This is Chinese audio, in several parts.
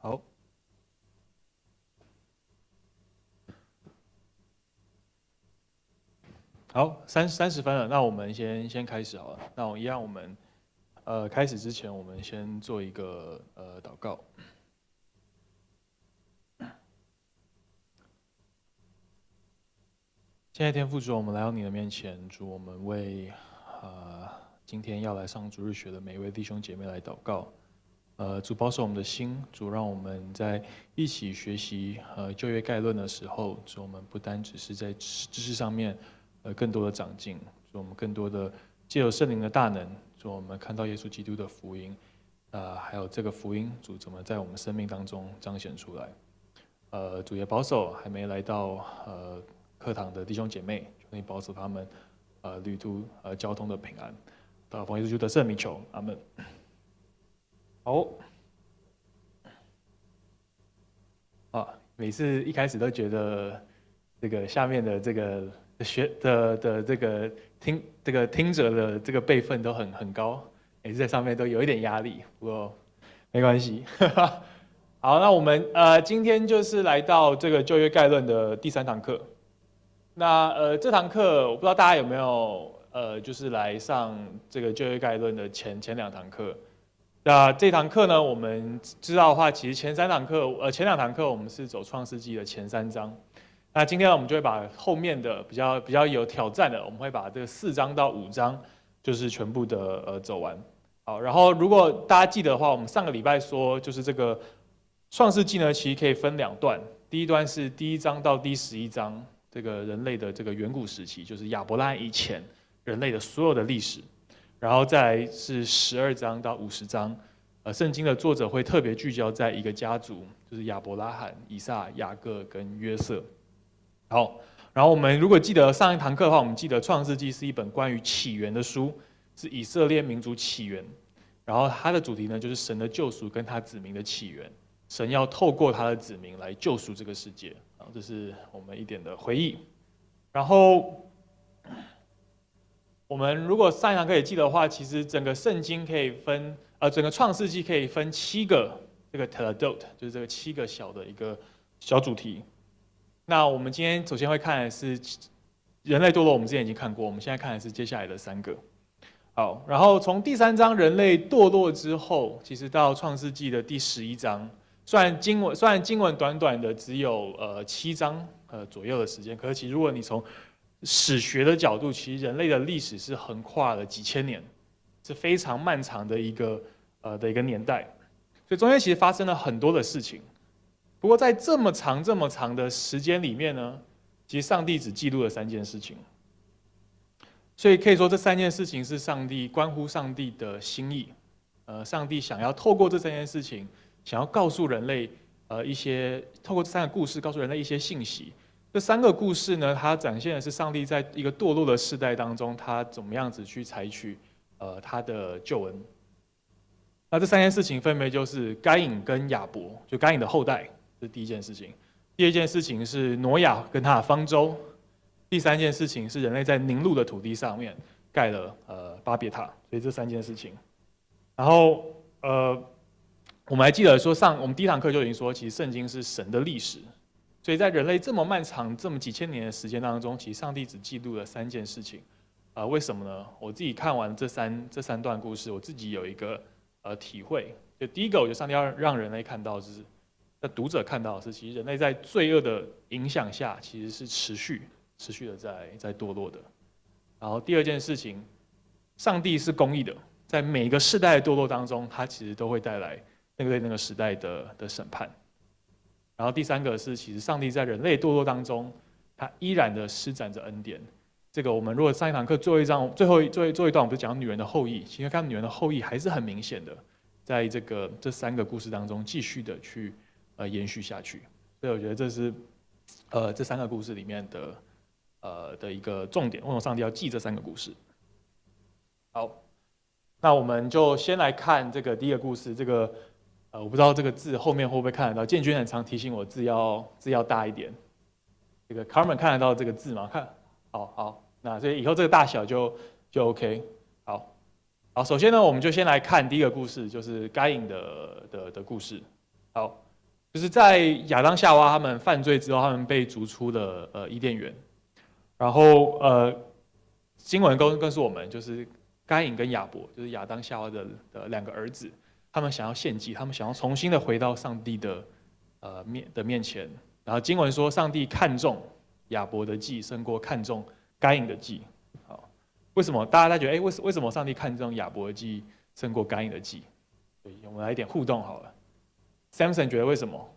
好，好，30分了，那我们先开始好了。那我一样，我们开始之前，我们先做一个祷告。现在天父主，我们来到你的面前，主，我们为今天要来上主日学的每一位弟兄姐妹来祷告。主保守我们的心，主让我们在一起学习旧约概论的时候，主我们不单只是在知识上面更多的长进，主我们更多的借由圣灵的大能，主我们看到耶稣基督的福音，还有这个福音主怎么在我们生命当中彰显出来。主也保守还没来到课堂的弟兄姐妹，求你保守他们旅途交通的平安。祷奉耶稣基督的圣名求，阿门。好，每次一开始都觉得这个下面的这个这个听者的这个辈分都很高，每次在上面都有一点压力，不过没关系。好，那我们今天就是来到这个旧约概论的第3堂课。那这堂课我不知道大家有没有就是来上这个旧约概论的前2堂课。那这堂课呢，我们知道的话，其实前2堂课我们是走创世纪的前3章。那今天我们就会把后面的比较有挑战的，我们会把这个4章到5章就是全部的走完。好，然后如果大家记得的话，我们上个礼拜说就是这个创世纪呢，其实可以分2段，第一段是第1章到第11章，这个人类的这个远古时期，就是亚伯拉罕以前人类的所有的历史。然后再来是12章到50章，圣经的作者会特别聚焦在一个家族，就是亚伯拉罕、以撒、雅各跟约瑟。好，然后我们如果记得上一堂课的话，我们记得创世纪是一本关于起源的书，是以色列民族起源。然后它的主题呢，就是神的救赎跟他子民的起源，神要透过他的子民来救赎这个世界。这是我们一点的回忆。然后我们如果上一堂课也记得的话，其实整个圣经可以分，整个创世纪可以分7个这个 Toledot， 就是这个7个小的一个小主题。那我们今天首先会看的是人类堕落，我们之前已经看过，我们现在看的是接下来的3个。好，然后从第3章人类堕落之后，其实到创世纪的第11章，虽然经文短短的只有7章左右的时间，可是其实如果你从史学的角度，其实人类的历史是横跨了几千年，是非常漫长的一个年代，所以中间其实发生了很多的事情。不过在这么长的时间里面呢，其实上帝只记录了3件事情，所以可以说这3件事情是关乎上帝的心意。上帝想要透过这3件事情，想要告诉人类透过这3个故事告诉人类一些信息。这3个故事呢，它展现的是上帝在一个堕落的世代当中，他怎么样子去采取他的救恩。那这3件事情分别就是该隐跟亚伯，就该隐的后代，这是第一件事情。第二件事情是挪亚跟他的方舟。第3件事情是人类在宁录的土地上面盖了巴别塔。所以这3件事情。然后我们还记得说我们第1堂课就已经说，其实圣经是神的历史。所以在人类这么漫长、这么几千年的时间当中，其实上帝只记录了3件事情，为什么呢？我自己看完这三段故事，我自己有一个体会。就第一个，我觉得上帝要让人类看到，就是读者看到的是，其实人类在罪恶的影响下，其实是持续的在堕落的。然后第二件事情，上帝是公义的，在每个世代的堕落当中，他其实都会带来那个时代的审判。然后第3个是，其实上帝在人类堕落当中，他依然的施展着恩典。这个我们如果上一堂课最后一段，我们不是讲女人的后裔，其实看女人的后裔还是很明显的，在这3个故事当中继续的去延续下去。所以我觉得这是这3个故事里面的一个重点，为什么上帝要记这3个故事？好，那我们就先来看这个第一个故事，这个。我不知道这个字后面会不会看得到。建军很常提醒我字要大一点。这个 Carmen 看得到这个字吗？看，好，那所以以后这个大小就 OK。好，首先呢，我们就先来看第一个故事，就是该隐的故事。好， 就是在亚当夏娃他们犯罪之后，他们被逐出了伊甸园，然后经文告诉我们，就是该隐跟亚伯，就是亚当夏娃的两个儿子，他们想要献祭，他们想要重新的回到上帝的面前。然后经文说，上帝看重亚伯的祭胜过看重该隐的祭。好，为什么？大家在觉得，为什么上帝看重亚伯的祭胜过该隐的祭？对，我们来一点互动好了。Samson 觉得为什么？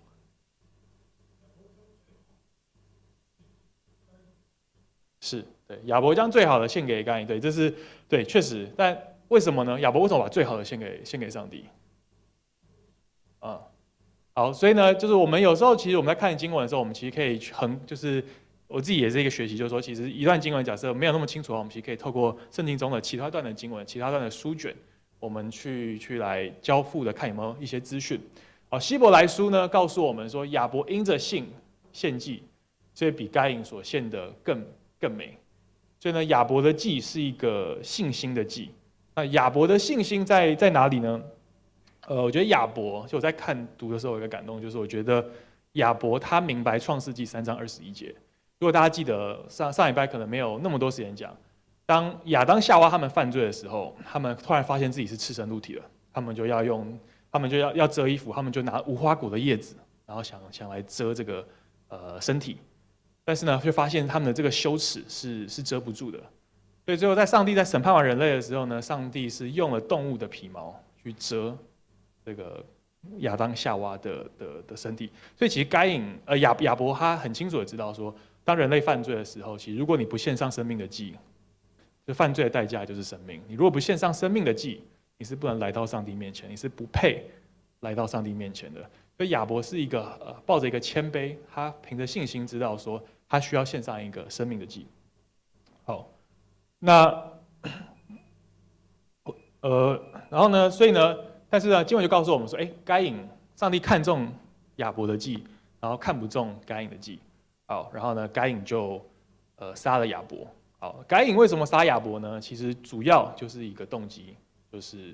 是对，亚伯将最好的献给该隐，对，这是对，确实。但为什么呢？亚伯为什么把最好的献给上帝？啊、好，所以呢，就是我们有时候其实我们在看经文的时候，我们其实可以就是我自己也是一个学习，就是说，其实一段经文假设没有那么清楚的话，我们其实可以透过圣经中的其他段的经文、其他段的书卷，我们去来交付的，看有没有一些资讯。好，希伯来书呢告诉我们说，亚伯因着信献祭，所以比该隐所献的更美。所以呢，亚伯的祭是一个信心的祭。那亚伯的信心在哪里呢？我觉得亚伯，就我在读的时候有一个感动，就是我觉得亚伯他明白创世纪3章21节。如果大家记得上礼拜可能没有那么多时间讲，当亚当夏娃他们犯罪的时候，他们突然发现自己是赤身露体了，他们就要遮衣服，他们就拿无花果的叶子，然后想来遮这个身体，但是呢，却发现他们的这个羞耻是遮不住的。所以最后在上帝在审判完人类的时候呢，上帝是用了动物的皮毛去遮这个亚当夏娃的身体。所以其实亚伯他很清楚的知道说，当人类犯罪的时候，其实如果你不献上生命的祭，就犯罪的代价就是生命。你如果不献上生命的祭，你是不能来到上帝面前，你是不配来到上帝面前的。所以亚伯是一个抱着一个谦卑，他凭着信心知道说他需要献上一个生命的祭。好，那然后呢，所以呢，但是呢，经文就告诉我们说，该隐上帝看重亚伯的祭，然后看不重该隐的祭。好，然后呢，该隐就杀了亚伯。好，该隐为什么杀亚伯呢？其实主要就是一个动机，就是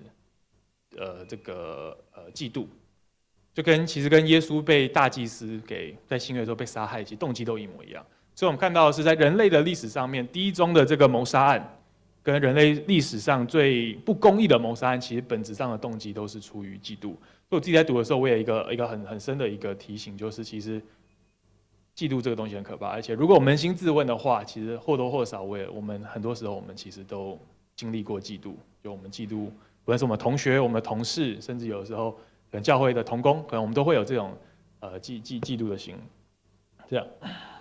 嫉妒，其实跟耶稣被大祭司在新约的时候被杀害，其实动机都一模一样。所以我们看到的是在人类的历史上面，第一宗的这个谋杀案，跟人类历史上最不公义的谋杀案，其实本质上的动机都是出于嫉妒。所以我自己在读的时候，我也有一个很深的一个提醒，就是其实嫉妒这个东西很可怕，而且如果我扪心自问的话，其实或多或少我们很多时候我们其实都经历过嫉妒，就我们嫉妒，不论是我们同学、我们的同事，甚至有时候可能教会的同工，可能我们都会有这种嫉妒的心，这样。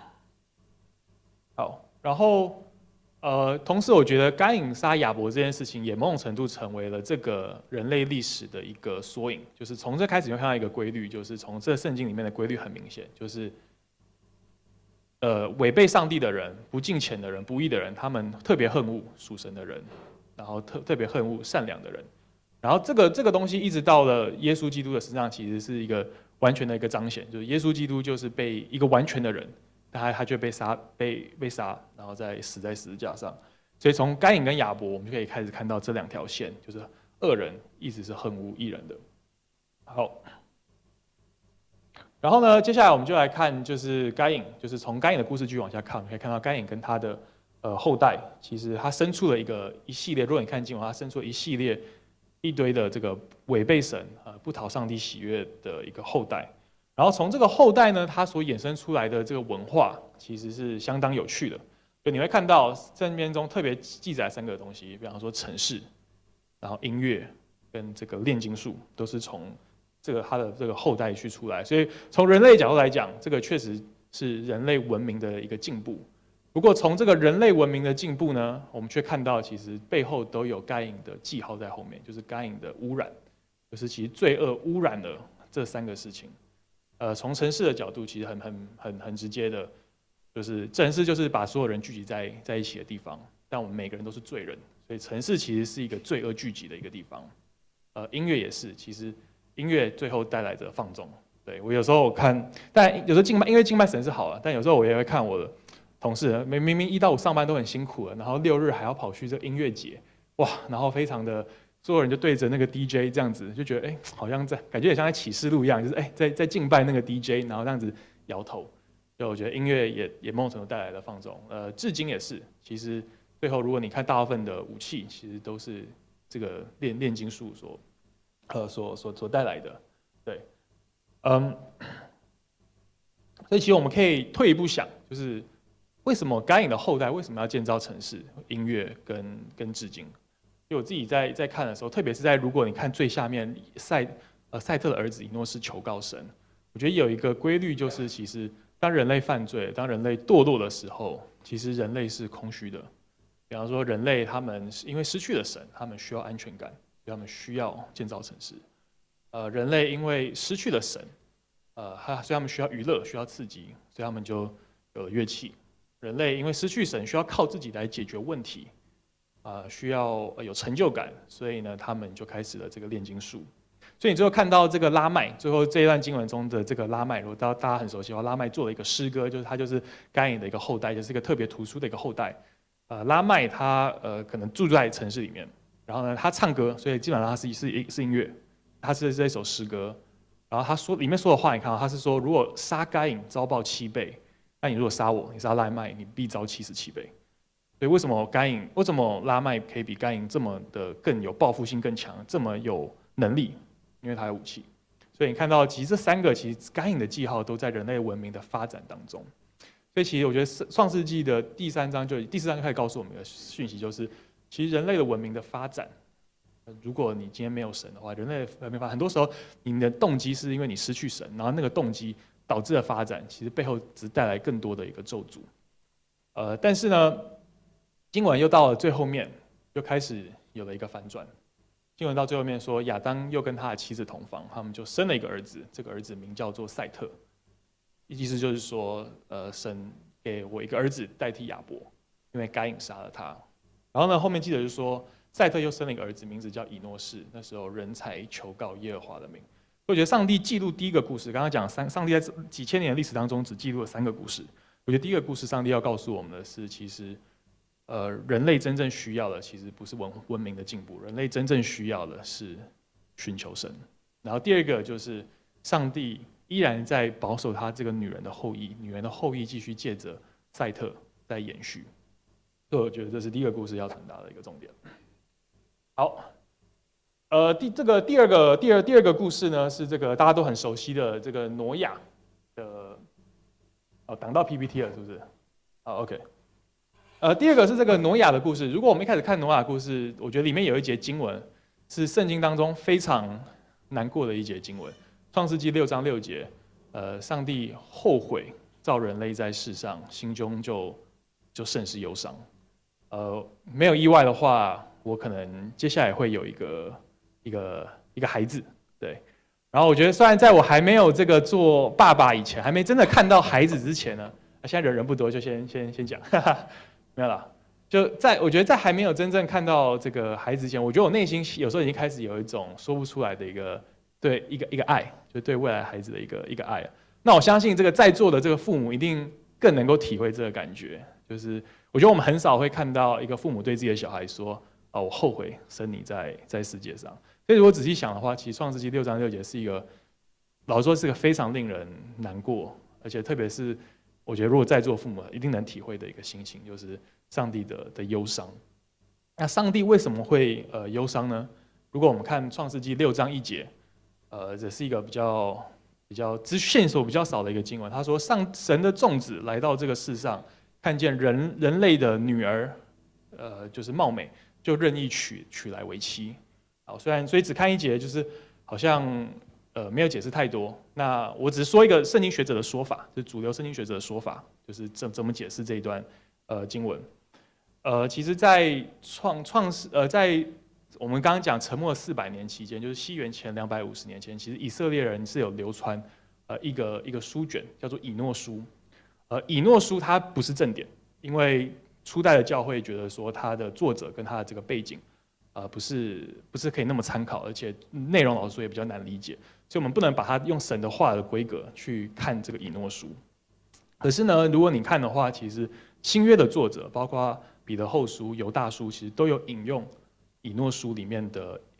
好，然后同时我觉得该隐杀亚伯这件事情，也某种程度成为了这个人类历史的一个缩影。就是从这开始就看到一个规律，就是从这圣经里面的规律很明显，就是违背上帝的人、不敬虔的人、不义的人，他们特别恨恶属神的人，然后特别恨恶善良的人。然后这个东西一直到了耶稣基督的身上，其实是一个完全的一个彰显，就是耶稣基督就是被一个完全的人。他却被杀，然后再死在十字架上。所以从该隐跟亚伯，我们就可以开始看到这两条线，就是恶人一直是恨恶义人的。好，然后呢，接下来我们就来看，就是该隐，就是从该隐的故事继续往下看，我们可以看到该隐跟他的后代，其实他生出了一系列，如果你看经文，他生出了一堆的这个违背神、不讨上帝喜悦的一个后代。然后从这个后代呢，它所衍生出来的这个文化，其实是相当有趣的。就你会看到圣经中特别记载3个东西，比方说城市，然后音乐跟这个炼金术，都是从他的这个后代去出来。所以从人类角度来讲，这个确实是人类文明的一个进步。不过从这个人类文明的进步呢，我们却看到其实背后都有该隐的记号在后面，就是该隐的污染，就是其实罪恶污染了这3个事情。从城市的角度，其实很直接的，就是城市就是把所有人聚集在一起的地方，但我们每个人都是罪人，所以城市其实是一个罪恶聚集的一个地方。音乐也是，其实音乐最后带来的放纵。对，我有时候看，但有时候因为敬拜神是好了，但有时候我也会看我的同事，明明1到5上班都很辛苦了，然后6日还要跑去这个音乐节，哇，然后非常的所有人就对着那个 DJ 这样子，就觉得好像感觉也像在启示录一样，就是在敬拜那个 DJ， 然后这样子摇头。所以我觉得音乐也某种程度带来了放纵。至今也是，其实最后如果你看大部分的武器，其实都是这个炼金术所带来的。对，所以其实我们可以退一步想，就是为什么该隐的后代为什么要建造城市、音乐跟至今？因为我自己在看的时候，特别是如果你看最下面赛特的儿子以诺士求告神，我觉得有一个规律就是，其实当人类犯罪、当人类堕落的时候，其实人类是空虚的。比方说，人类他们因为失去了神，他们需要安全感，所以他们需要建造城市。人类因为失去了神，所以他们需要娱乐，需要刺激，所以他们就有了乐器。人类因为失去神，需要靠自己来解决问题，需要有成就感，所以呢，他们就开始了这个炼金术。所以你最后看到这个拉麦，最后这一段经文中的这个拉麦，如果大家很熟悉的话，拉麦做了一个诗歌，他就是该隐的一个后代，就是一个特别突出的一个后代。拉麦他可能住在城市里面，然后呢他唱歌，所以基本上他是音乐，他是这首诗歌。然后他说里面说的话，你看他是说，如果杀该隐遭报7倍，那你如果杀我，你杀拉麦，你必遭77倍。所以为什么拉麦可以比该隐这么的更有报复性更强，这么有能力？因为他有武器。所以你看到，其实这3个其实该隐的记号都在人类文明的发展当中。所以其实我觉得创世纪的第4章就开始告诉我们的讯息，就是其实人类的文明的发展，如果你今天没有神的话，人类的文明发展很多时候你的动机是因为你失去神，然后那个动机导致的发展，其实背后只带来更多的一个咒诅。但是呢，经文又到了最后面，就开始有了一个反转。经文到最后面说，亚当又跟他的妻子同房，他们就生了一个儿子，这个儿子名叫做赛特。意思就是说，神给我一个儿子代替亚伯，因为该隐杀了他。然后呢，后面记得就说，赛特又生了一个儿子，名字叫以诺士。那时候人才求告耶和华的名。我觉得上帝记录第一个故事，刚刚讲上帝在几千年的历史当中只记录了3个故事。我觉得第一个故事，上帝要告诉我们的是，其实，人类真正需要的其实不是文明的进步，人类真正需要的是寻求神。然后第二个就是上帝依然在保守他这个女人的后裔，女人的后裔继续借着赛特在延续。所以我觉得这是第一个故事要传达的一个重点。好，第二个故事呢，是这个大家都很熟悉的这个挪亚的。挡到 PPT 了是不是？好 ，OK。第二个是这个挪亚的故事。如果我们一开始看挪亚的故事，我觉得里面有一节经文是圣经当中非常难过的一节经文，《创世纪》6章6节。上帝后悔造人类在世上，心中就甚是忧伤。没有意外的话，我可能接下来会有一个孩子，对。然后我觉得，虽然在我还没有这个做爸爸以前，还没真的看到孩子之前呢，现在人不多，就先讲，没有啦。我觉得在还没有真正看到这个孩子之前，我觉得我内心有时候已经开始有一种说不出来的一个爱，就对未来孩子的一个爱。那我相信这个在座的这个父母一定更能够体会这个感觉。就是我觉得我们很少会看到一个父母对自己的小孩说：“我后悔生你在世界上。”所以如果仔细想的话，其实创世纪6章6节是一个，老实说是个非常令人难过，而且特别是我觉得如果在座父母一定能体会的一个心情，就是上帝的忧伤。那上帝为什么会忧伤呢？如果我们看创世纪6章1节，这是一个比较线索比较少的一个经文。他说，神的众子来到这个世上，看见人类的女儿，就是貌美，就任意娶来为妻。好，所以只看1节，就是好像没有解释太多。那我只是说一个圣经学者的说法，就是主流圣经学者的说法，就是怎么解释这一段经文。其实在在我们刚刚讲沉默400年期间，就是西元前250年前，其实以色列人是有流传一个书卷，叫做以诺书。以诺书它不是正典，因为初代的教会觉得说它的作者跟他的这个背景。不是可以那么参考，而且内容老实说也比较难理解，所以我们不能把它用神的话的规格去看这个以诺书。可是呢，如果你看的话，其实新约的作者，包括彼得后书、犹大书，其实都有引用以诺书里面的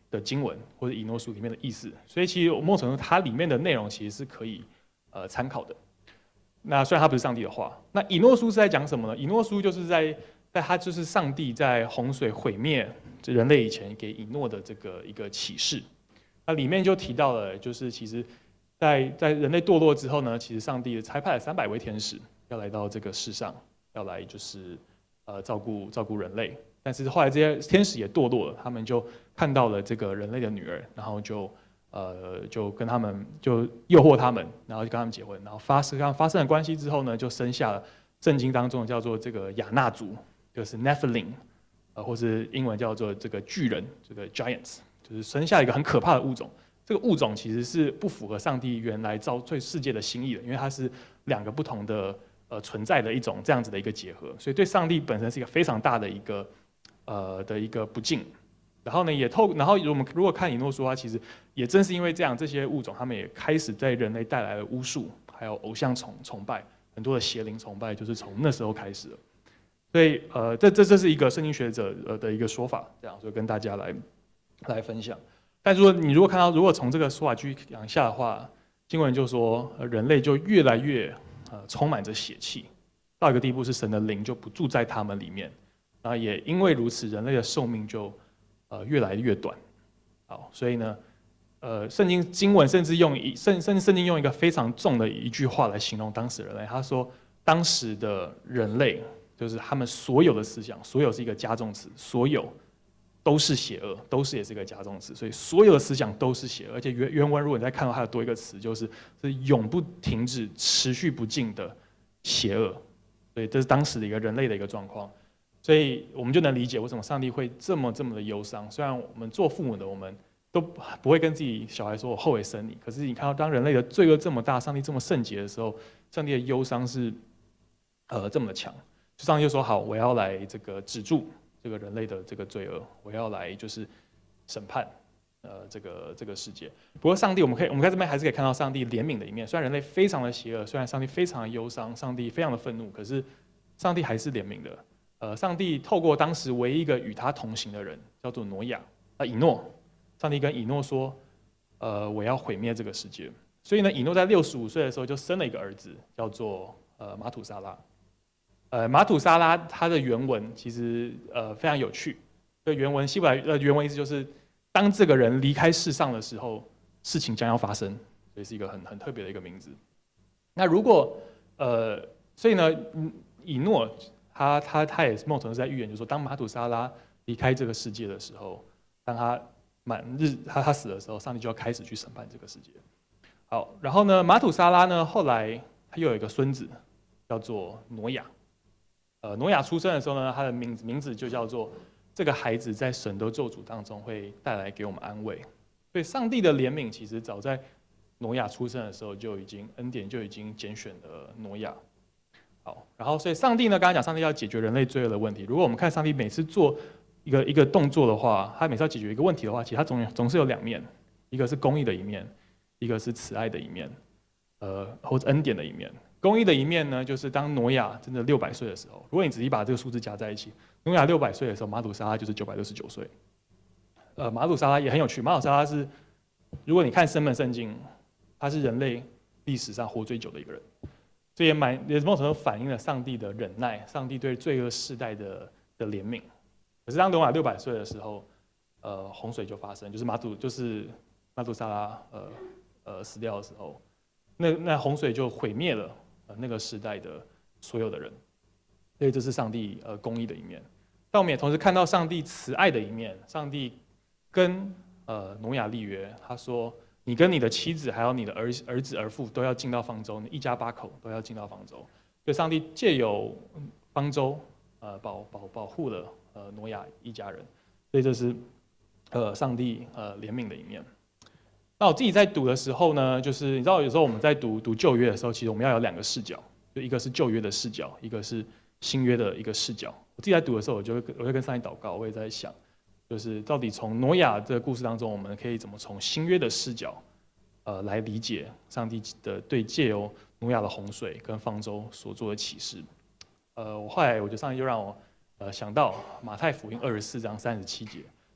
的经文或者以诺书里面的意思，所以其实某种程度它里面的内容其实是可以参考的。那虽然它不是上帝的话，那以诺书是在讲什么呢？以诺书就是在它就是上帝在洪水毁灭人类以前给以诺的这个一个启示。那里面就提到了，就是其实在人类堕落之后呢，其实上帝差派了300位天使要来到这个世上，要来就是照顾人类。但是后来这些天使也堕落了，他们就看到了这个人类的女儿，然后就跟他们就诱惑他们，然后就跟他们结婚，然后发生了关系之后呢，就生下了圣经当中叫做这个亚纳族，就是 Nephilim，或是英文叫做这个巨人，这个 Giants， 就是生下一个很可怕的物种。这个物种其实是不符合上帝原来造对世界的心意的，因为它是2个不同的存在的一种这样子的一个结合，所以对上帝本身是一个非常大的一个不敬。然后呢，然后我们如果看以诺书的话，其实也正是因为这样，这些物种他们也开始在人类带来了巫术，还有偶像崇拜，很多的邪灵崇拜就是从那时候开始的。所以这是一个圣经学者的一个说法，这样所以跟大家来分享。但如果看到，如果从这个说法去讲下的话，经文就说人类就越来越充满着血气，到一个地步是神的灵就不住在他们里面，然后也因为如此，人类的寿命就越来越短。好，所以呢，圣经经文甚至圣经用一个非常重的一句话来形容当时人类，他说当时的人类就是他们所有的思想，所有是一个加重词，所有都是邪恶，都是也是一个加重词，所以所有的思想都是邪恶。而且原文如果你再看到它有多一个词，就是永不停止、持续不尽的邪恶。所以这是当时的一个人类的一个状况。所以我们就能理解为什么上帝会这么的忧伤。虽然我们做父母的，我们都不会跟自己小孩说“我后悔生你”，可是你看到当人类的罪恶这么大，上帝这么圣洁的时候，上帝的忧伤是这么的强。上帝就说：“好，我要来这个止住这个人类的这个罪恶，我要来就是审判这个世界。”不过上帝，我们在这边还是可以看到上帝怜悯的一面。虽然人类非常的邪恶，虽然上帝非常的忧伤，上帝非常的愤怒，可是上帝还是怜悯的。上帝透过当时唯一一个与他同行的人，叫做挪亚以诺，上帝跟以诺说：“我要毁灭这个世界。”所以呢，以诺在65岁的时候就生了一个儿子，叫做马土沙拉。马土沙拉它的原文其实非常有趣。这原文希伯来原文意思就是，当这个人离开世上的时候，事情将要发生，所以是一个很特别的一个名字。那如果所以呢，以诺他也是某种程度在预言，就是说，当马土沙拉离开这个世界的时候，当他他死的时候，上帝就要开始去审判这个世界。好，然后呢，马土沙拉呢，后来他又有一个孙子，叫做挪亚。挪亚出生的时候呢，他的名字就叫做这个孩子在神的咒诅当中会带来给我们安慰。所以上帝的怜悯其实早在挪亚出生的时候恩典就已经拣选了挪亚。好，然后所以上帝呢，刚才讲上帝要解决人类罪恶的问题。如果我们看上帝每次做一个动作的话，他每次要解决一个问题的话，其实他总是有2面，一个是公义的一面，一个是慈爱的一面，或者恩典的一面。公义的一面呢，就是当挪亚真的600岁的时候，如果你仔细把这个数字加在一起，挪亚600岁的时候，马土沙拉就是969岁。马土沙拉也很有趣，马土沙拉是，如果你看申本圣经，他是人类历史上活最久的一个人，这也某种程度反映了上帝的忍耐，上帝对罪恶世代的怜悯。可是当挪亚600岁的时候，洪水就发生，就是马土沙拉死掉的时候，那洪水就毁灭了那个时代的所有的人。所以这是上帝公义的一面。但我们也同时看到上帝慈爱的一面。上帝跟挪亚立约，他说：“你跟你的妻子还有你的儿子儿妇都要进到方舟，你一家8口都要进到方舟。”所以上帝借由方舟保护了挪亚一家人。所以这是上帝怜悯的一面。那我自己在读的时候呢，就是你知道有时候我们在读旧约的时候，其实我们要有2个视角，就一个是旧约的视角，一个是新约的一个视角。我自己在读的时候，我会跟上帝祷告，我也在想，就是到底从挪亚这个故事当中，我们可以怎么从新约的视角来理解上帝的对借由挪亚的洪水跟方舟所做的启示。后来我觉得上帝就让我想到马太福音24章37节，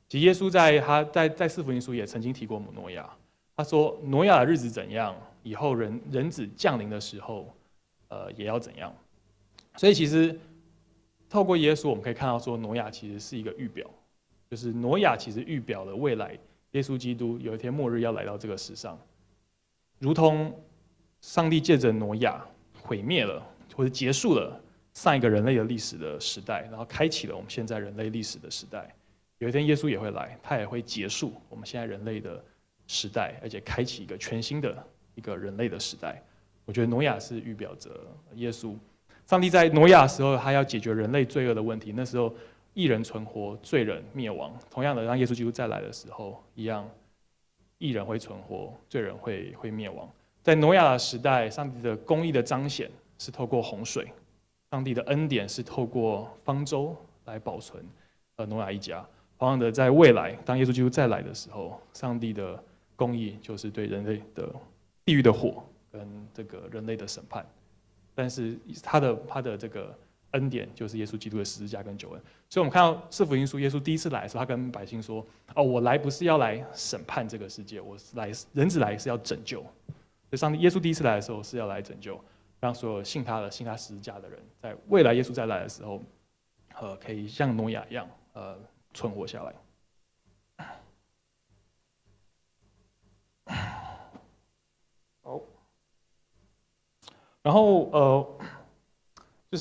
其实耶稣在四福音书也曾经提过挪亚，他说挪亚的日子怎样，以后人子降临的时候，也要怎样。所以其实透过耶稣，我们可以看到说挪亚其实是一个预表，就是挪亚其实预表了未来耶稣基督有一天末日要来到这个世上，如同上帝借着挪亚毁灭了或者结束了上一个人类的历史的时代，然后开启了我们现在人类历史的时代。有一天耶稣也会来，他也会结束我们现在人类的时代，而且开启一个全新的一个人类的时代。我觉得挪亚是预表着耶稣。上帝在挪亚的时候，他要解决人类罪恶的问题。那时候义人存活，罪人灭亡。同样的，让耶稣基督再来的时候一样，义人会存活，罪人会灭亡。在挪亚的时代，上帝的公义的彰显是透过洪水，上帝的恩典是透过方舟来保存挪亚一家。同样的，在未来，当耶稣基督再来的时候，上帝的公义就是对人类的地狱的火跟这个人类的审判。但是他的这个恩典就是耶稣基督的十字架跟救恩。所以我们看到四福音书，耶稣第一次来的时候，他跟百姓说：“哦，我来不是要来审判这个世界，我是来人子来是要拯救。”所以上帝耶稣第一次来的时候是要来拯救，让所有信他十字架的人，在未来耶稣再来的时候，可以像挪亚一样，存活下来。好，然后就是，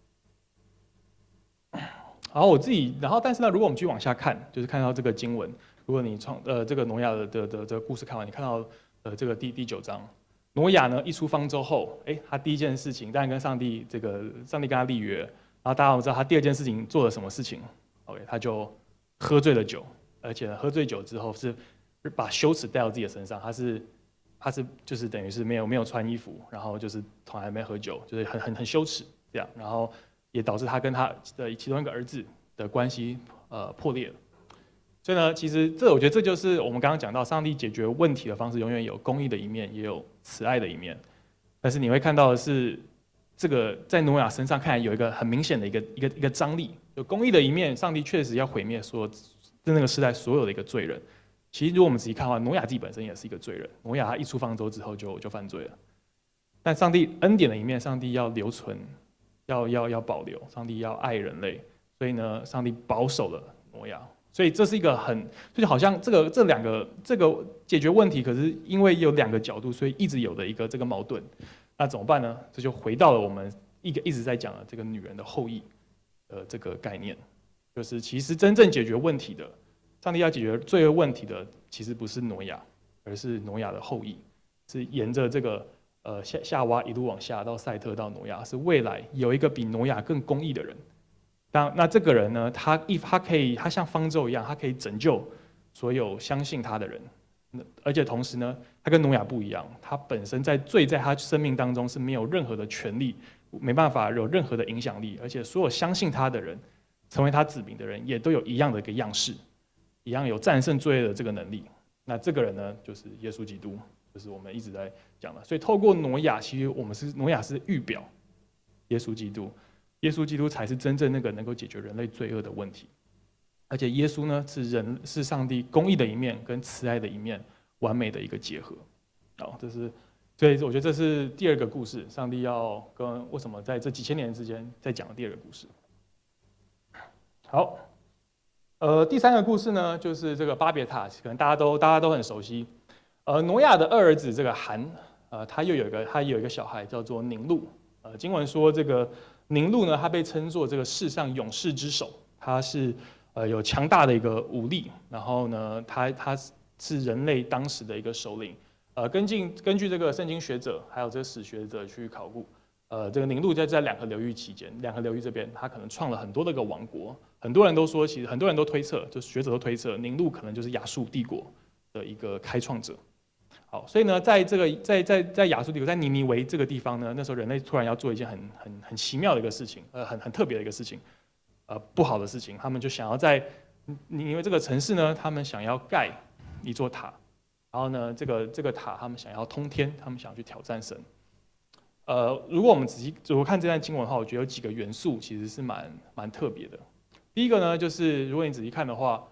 然后我自己，但是呢，如果我们继续往下看，就是看到这个经文，如果你这个挪亚的这个故事看完，你看到这个第9章，挪亚呢一出方舟后，他第一件事情当然跟上帝跟他立约，然后大家都知道他第二件事情做了什么事情 ，OK， 他就喝醉了酒，而且喝醉酒之后是把羞耻带到自己的身上，他是就是等于是没有穿衣服，然后就是从来没喝酒，就是很羞耻这样，然后也导致他跟他的其中一个儿子的关系破裂了。所以呢，其实我觉得这就是我们刚刚讲到，上帝解决问题的方式永远有公义的一面，也有慈爱的一面。但是你会看到的是，这个在挪亚身上看来有一个很明显的一个张力，有公义的一面，上帝确实要毁灭在那个时代所有的一个罪人。其实如果我们仔细看的话，挪亚自己本身也是一个罪人。挪亚他一出方舟之后就犯罪了，但上帝恩典的一面，上帝要留存，要保留，上帝要爱人类，所以呢，上帝保守了挪亚。所以这是一个就好像这个解决问题，可是因为有2个角度，所以一直有的一个这个矛盾。那怎么办呢？这就回到了我们一直在讲的这个女人的后裔的这个概念，就是其实真正解决问题的，上帝要解决罪恶问题的，其实不是挪亚，而是挪亚的后裔，是沿着这个夏娃一路往下到赛特到挪亚，是未来有一个比挪亚更公义的人。那这个人呢，他像方舟一样，他可以拯救所有相信他的人，而且同时呢，他跟挪亚不一样，他本身在他生命当中是没有任何的权利，没办法有任何的影响力，而且所有相信他的人，成为他子民的人，也都有一样的一个样式，一样有战胜罪恶的这个能力。那这个人呢，就是耶稣基督，就是我们一直在讲的。所以透过挪亚，其实挪亚是预表耶稣基督。耶稣基督才是真正那个能够解决人类罪恶的问题，而且耶稣呢是上帝公义的一面跟慈爱的一面完美的一个结合。所以我觉得这是第2个故事，上帝要跟为什么在这几千年之间在讲的第2个故事。好，第3个故事呢，就是这个巴别塔，可能大家都很熟悉。挪亚的2儿子这个含，他有一个小孩叫做宁录。经文说这个宁录呢，他被称作这个世上勇士之首，他是有强大的一个武力，然后呢，他是人类当时的一个首领。根据这个圣经学者还有这个史学者去考古，这个宁录在2个流域期间，2个流域这边，他可能创了很多的一个王国。很多人都说，其实很多人都推测，就学者都推测，宁录可能就是亚述帝国的一个开创者。好，所以呢，在亚述帝国，在尼尼微这个地方呢，那时候人类突然要做一件很奇妙的一个事情，很特别的一个事情，不好的事情，他们就想要在尼尼微这个城市呢，他们想要盖一座塔，然后呢，这个塔他们想要通天，他们想要去挑战神。如果我们如果看这段经文的话，我觉得有几个元素其实是蛮特别的。第一个呢，就是如果你仔细看的话，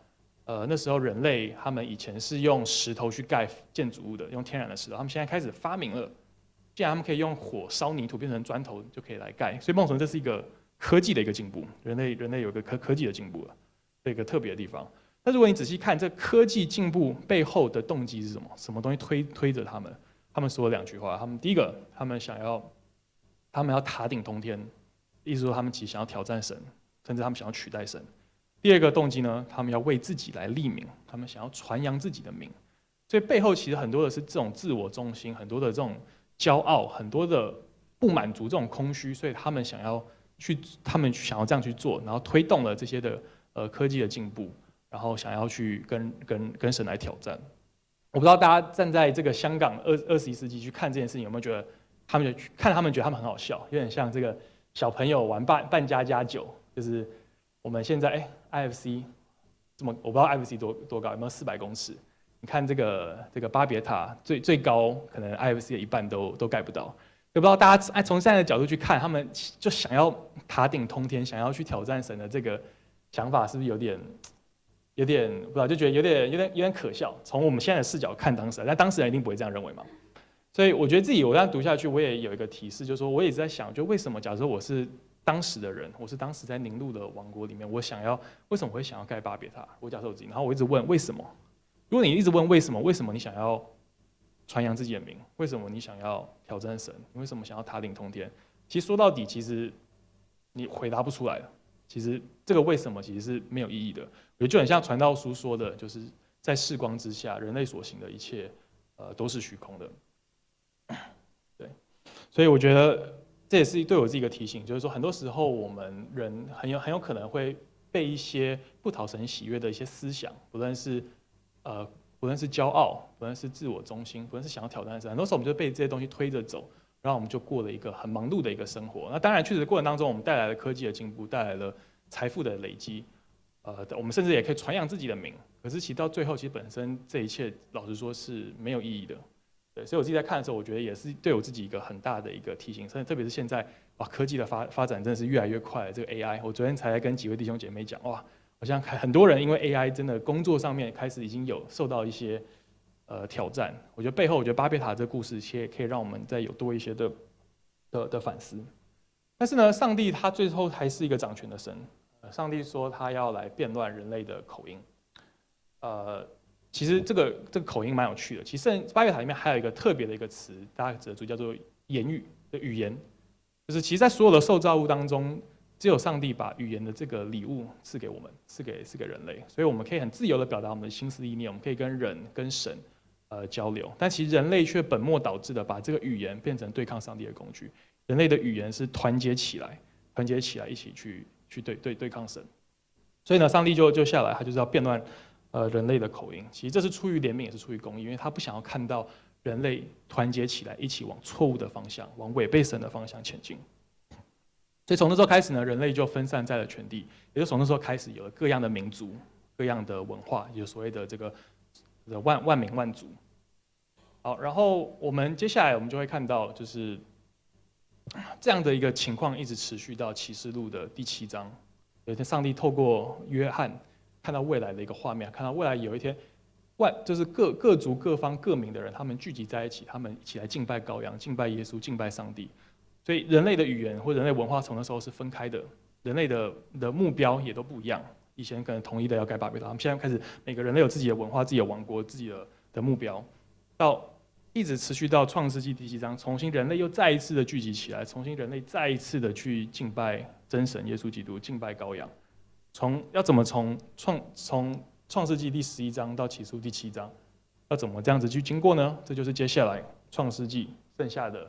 那时候人类他们以前是用石头去盖建筑物的，用天然的石头，他们现在开始发明了，既然他们可以用火烧泥土变成砖头就可以来盖，所以某种程度这是一个科技的一个进步，人类有一个科技的进步了，这个特别的地方。但如果你仔细看这科技进步背后的动机是什么？什么东西推着他们？他们说了2句话。他们第一个，他们要塔顶通天，意思说他们其实想要挑战神，甚至他们想要取代神。第二个动机呢，他们要为自己来立名，他们想要传扬自己的名。所以背后其实很多的是这种自我中心，很多的这种骄傲，很多的不满足这种空虚，所以他们想要这样去做，然后推动了这些的科技的进步。然后想要去跟神来挑战，我不知道大家站在这个香港21世纪去看这件事情，有没有觉得他们觉得他们很好笑，有点像这个小朋友玩扮家家酒，就是我们现在IFC 我不知道 IFC 多高，有没有400公尺？你看这个巴别塔最高，可能 IFC 的一半都盖不到。也不知道大家从现在的角度去看，他们就想要塔顶通天，想要去挑战神的这个想法，是不是有点不知道，就觉得有点可笑。从我们现在的视角看当事人，但当事人一定不会这样认为嘛。所以我觉得我这样读下去，我也有一个提示，就是说我也一直在想，就为什么假设我是当时的人，我是当时在宁录的王国里面，为什么我会想要盖巴别塔？我假设我自己，然后我一直问为什么？如果你一直问为什么你想要传扬自己的名？为什么你想要挑战神？你为什么想要塔顶通天？其实说到底，其实你回答不出来了。其实这个为什么其实是没有意义的，我觉得就很像传道书说的，就是在世光之下，人类所行的一切，都是虚空的。对，所以我觉得这也是对我自己一个提醒，就是说很多时候我们人很有可能会被一些不讨神喜悦的一些思想，不论是骄傲，不论是自我中心，不论是想要挑战神，很多时候我们就被这些东西推着走。然后我们就过了一个很忙碌的一个生活。那当然，确实过程当中，我们带来了科技的进步，带来了财富的累积，我们甚至也可以传扬自己的名。可是其实到最后，其实本身这一切，老实说是没有意义的。对，所以我自己在看的时候，我觉得也是对我自己一个很大的一个提醒。特别是现在，哇，科技的发展真的是越来越快。这个 AI， 我昨天才跟几位弟兄姐妹讲，哇，好像很多人因为 AI 真的工作上面开始已经有受到一些。挑战，我觉得背后，我觉得巴别塔这个故事，其实可以让我们再有多一些的反思。但是呢，上帝他最后还是一个掌权的神。上帝说他要来变乱人类的口音。其实这个口音蛮有趣的。其实巴别塔里面还有一个特别的一个词，大家指得住，叫做言语的语言。就是其实，在所有的受造物当中，只有上帝把语言的这个礼物赐给我们，赐给人类，所以我们可以很自由的表达我们的心思意念，我们可以跟人跟神。交流，但其实人类却本末倒置的把这个语言变成对抗上帝的工具。人类的语言是团结起来一起去对抗神。所以呢，上帝就下来，他就是要变乱人类的口音。其实这是出于怜悯，也是出于公义，因为他不想要看到人类团结起来一起往错误的方向，往违背神的方向前进。所以从那时候开始呢，人类就分散在了全地，也就从那时候开始有了各样的民族、各样的文化，也就所谓的这个万民万族。好，然后我们接下来就会看到，就是这样的一个情况一直持续到启示录的第7章。有一天，上帝透过约翰看到未来的一个画面，看到未来有一天，就是各族各方各民的人，他们聚集在一起，他们一起来敬拜羔羊、敬拜耶稣、敬拜上帝。所以人类的语言或人类文化从那时候是分开的，人类的目标也都不一样。以前可能统一的要盖巴别塔，他们现在开始每个人类有自己的文化、自己的王国、自己的目标，到一直持续到创世纪第7章，重新人类又再一次的聚集起来，重新人类再一次的去敬拜真神耶稣基督，敬拜羔羊。要怎么从创世纪第11章到启示录第7章，要怎么这样子去经过呢？这就是接下来创世纪剩下的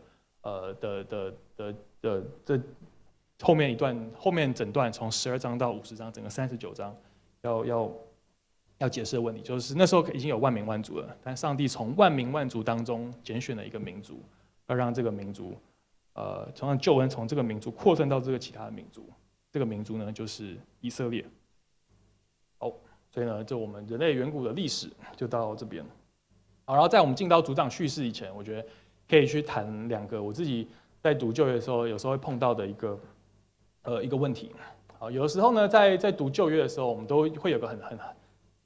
这后面整段从12章到50章，整个39章要解释的问题，就是那时候已经有万民万族了，但上帝从万民万族当中拣选了一个民族，要让这个民族，从救恩从这个民族扩散到这个其他的民族，这个民族呢就是以色列。好，所以呢，就我们人类远古的历史就到这边。好，然后在我们进到组长叙事以前，我觉得可以去谈2个我自己在读旧约的时候，有时候会碰到的一个问题。好，有的时候呢，在读旧约的时候，我们都会有个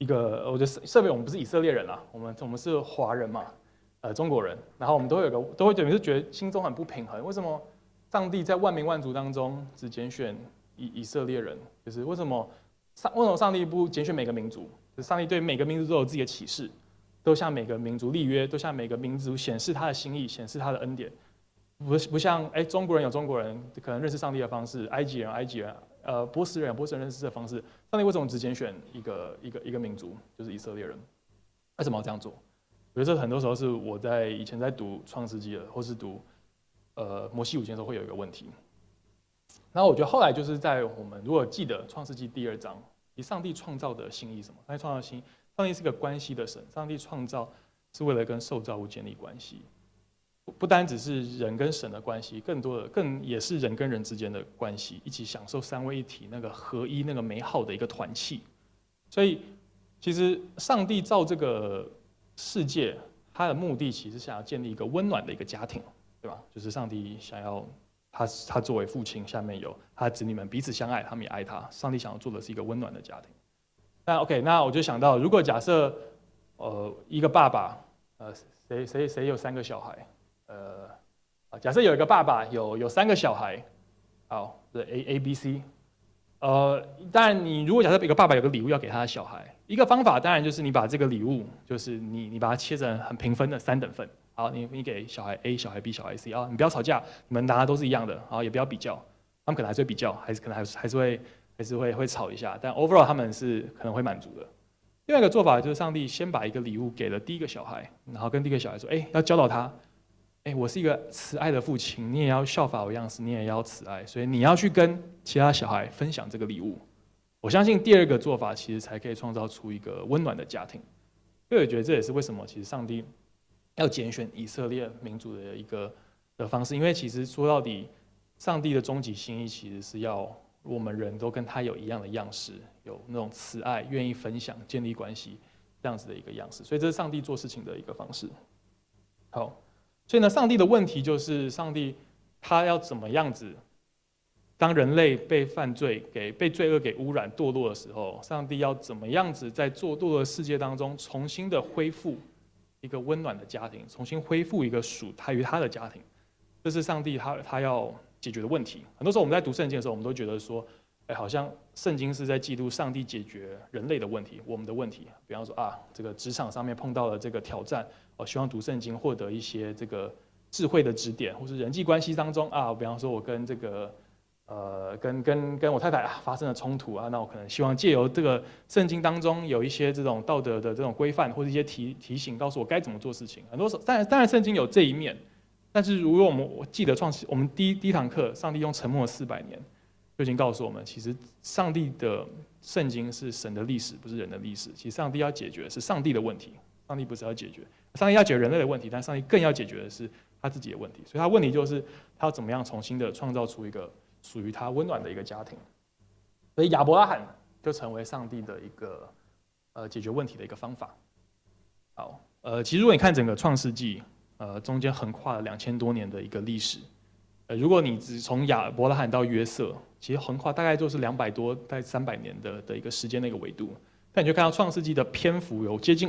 一个，我觉得设备我们不是以色列人啊，我们是华人嘛，中国人，然后我们都会每次觉得心中很不平衡，为什么上帝在万民万族当中只拣选以色列人？就是为什么上帝不拣选每个民族？就是上帝对每个民族都有自己的启示，都向每个民族立约，都向每个民族显示他的心意，显示他的恩典。不像中国人有中国人可能认识上帝的方式，埃及人，波斯人有波斯人认识的方式。上帝为什么只拣选一个民族，就是以色列人？为什么要这样做？我觉得这很多时候是我以前在读创世纪的，或是读摩西五经的时候会有一个问题。然后我觉得后来就是在我们如果记得创世纪第2章，以上帝创造的心意是什么？上帝创造的心意，上帝是个关系的神，上帝创造是为了跟受造物建立关系。不单只是人跟神的关系，更也是人跟人之间的关系，一起享受三位一体那个合一、那个美好的一个团契。所以，其实上帝造这个世界，他的目的其实想要建立一个温暖的一个家庭，对吧？就是上帝想要他作为父亲，下面有他的子女们彼此相爱，他们也爱他。上帝想要做的是一个温暖的家庭。那 OK， 那我就想到，如果假设一个爸爸，谁有3个小孩？假设有一个爸爸有3个小孩，好，是 A、B、C， 当然你如果假设一个爸爸有个礼物要给他的小孩，一个方法当然就是你把这个礼物，就是你把它切成很平分的3等份，好，你给小孩 A、小孩 B、小孩 C 啊，你不要吵架，你们拿的都是一样的，好，也不要比较，他们可能还是会比较，可能还是会吵一下，但 overall 他们是可能会满足的。另外一个做法就是上帝先把一个礼物给了第一个小孩，然后跟第一个小孩说，要教导他。我是一个慈爱的父亲，你也要效法我样式，你也要慈爱，所以你要去跟其他小孩分享这个礼物。我相信第2个做法其实才可以创造出一个温暖的家庭。所以我觉得这也是为什么其实上帝要拣选以色列民族的一个方式，因为其实说到底，上帝的终极心意其实是要我们人都跟他有一样的样式，有那种慈爱、愿意分享、建立关系这样子的一个样式。所以这是上帝做事情的一个方式。好。所以呢，上帝的问题就是上帝他要怎么样子？当人类被犯罪、被罪恶给污染、堕落的时候，上帝要怎么样子在堕落的世界当中重新的恢复一个温暖的家庭，重新恢复一个属于他的家庭？这是上帝他要解决的问题。很多时候我们在读圣经的时候，我们都觉得说，好像圣经是在记录上帝解决人类的问题，我们的问题。比方说这个职场上面碰到了这个挑战。希望读圣经获得一些这个智慧的指点，或是人际关系当中比方说我跟这个跟我太太发生了冲突那我可能希望借由这个圣经当中有一些这种道德的这种规范，或者一些提醒，告诉我该怎么做事情。很多时候，当然圣经有这一面，但是如果我记得我们第一堂课，上帝用沉默400年就已经告诉我们，其实上帝的圣经是神的历史，不是人的历史。其实上帝要解决的是上帝的问题，上帝不是要解决。上帝要解决人类的问题，但上帝更要解决的是他自己的问题。所以他问题就是他要怎么样重新的创造出一个属于他温暖的一个家庭。所以亚伯拉罕就成为上帝的一个解决问题的一个方法。好，其实如果你看整个创世纪，中间横跨了2000多年的一个历史。如果你只从亚伯拉罕到约瑟，其实横跨大概就是200多、大概300年的一个时间的一个维度。但你就看到创世纪的篇幅有接近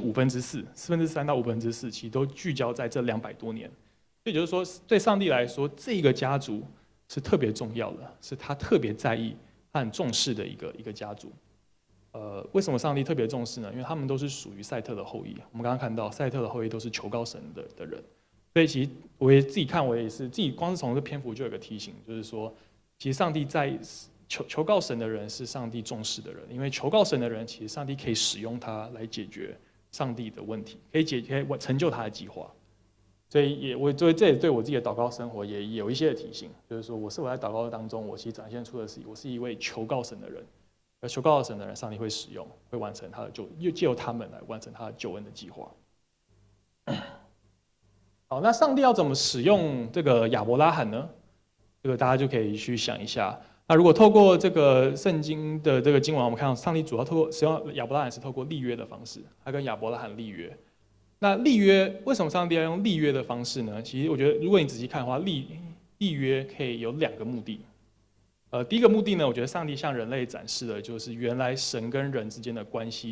3/4到4/4，其实都聚焦在这200多年。所以就是说，对上帝来说，这个家族是特别重要的，是他特别在意、他很重视的一个家族。为什么上帝特别重视呢？因为他们都是属于赛特的后裔。我们刚刚看到，赛特的后裔都是求告神的人。所以其实我也自己看，我也是自己光是从这篇幅就有个提醒，就是说，其实上帝在求告神的人是上帝重视的人，因为求告神的人，其实上帝可以使用他来解决上帝的问题，可以成就他的计划。所以这也对我自己的祷告生活也有一些的提醒，就是说我是否在祷告当中，我其实展现出的是我是一位求告神的人，而求告神的人，上帝会使用，会完成他的借由他们来完成他的救恩的计划。好，那上帝要怎么使用这个亚伯拉罕呢？这个大家就可以去想一下。那如果透过这个圣经的这个经文，我们看到上帝主要使用亚伯拉罕是透过立约的方式，他跟亚伯拉罕立约。那立约为什么上帝要用立约的方式呢？其实我觉得，如果你仔细看的话，立约可以有2个目的。第一个目的呢，我觉得上帝向人类展示的就是原来神跟人之间的关系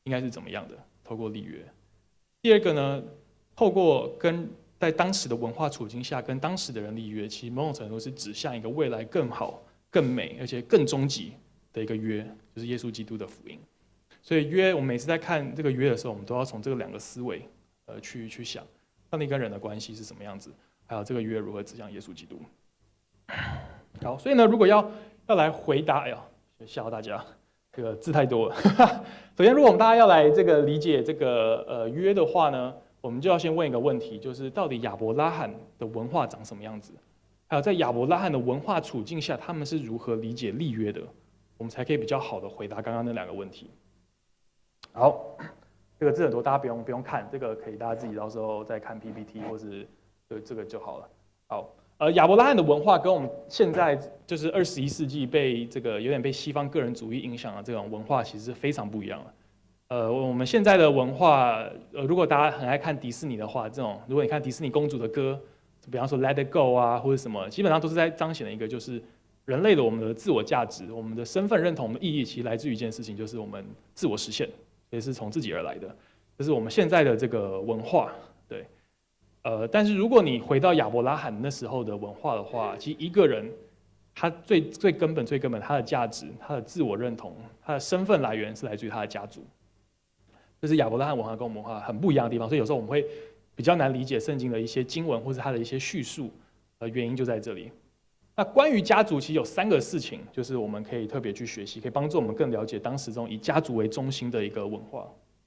应该是怎么样的？透过立约。第二个呢，透过在当时的文化处境下跟当时的人立约，其实某种程度是指向一个未来更好、更美而且更终极的一个约，就是耶稣基督的福音。所以约，我们每次在看这个约的时候，我们都要从这两个思维，去想，上帝跟人的关系是什么样子，还有这个约如何指向耶稣基督。好，所以呢，如果要来回答，哎呀，吓到大家，这个字太多了。首先，如果我们大家要来这个理解这个约的话呢，我们就要先问一个问题，就是到底亚伯拉罕的文化长什么样子？还有在亚伯拉罕的文化处境下，他们是如何理解立约的？我们才可以比较好的回答刚刚那两个问题。好，这个字很多，大家不用看，这个可以大家自己到时候再看 PPT 或是这个就好了。好，亚伯拉罕的文化跟我们现在就是21世纪被这个有点被西方个人主义影响的这种文化，其实是非常不一样的。我们现在的文化，如果大家很爱看迪士尼的话，如果你看迪士尼公主的歌，比方说 Let It Go 啊，或者什么，基本上都是在彰显的一个就是人类的我们的自我价值、我们的身份认同、我们的意义，其实来自于一件事情，就是我们自我实现。也是从自己而来的，这是我们现在的这个文化，对，但是如果你回到亚伯拉罕那时候的文化的话，其实一个人他最根本他的价值、他的自我认同、他的身份来源是来自于他的家族，这是亚伯拉罕文化跟我们文化很不一样的地方，所以有时候我们会比较难理解圣经的一些经文或是它的一些叙述，原因就在这里。那关于家族，其实有3个事情，就是我们可以特别去学习，可以帮助我们更了解当时这种以家族为中心的一个文化。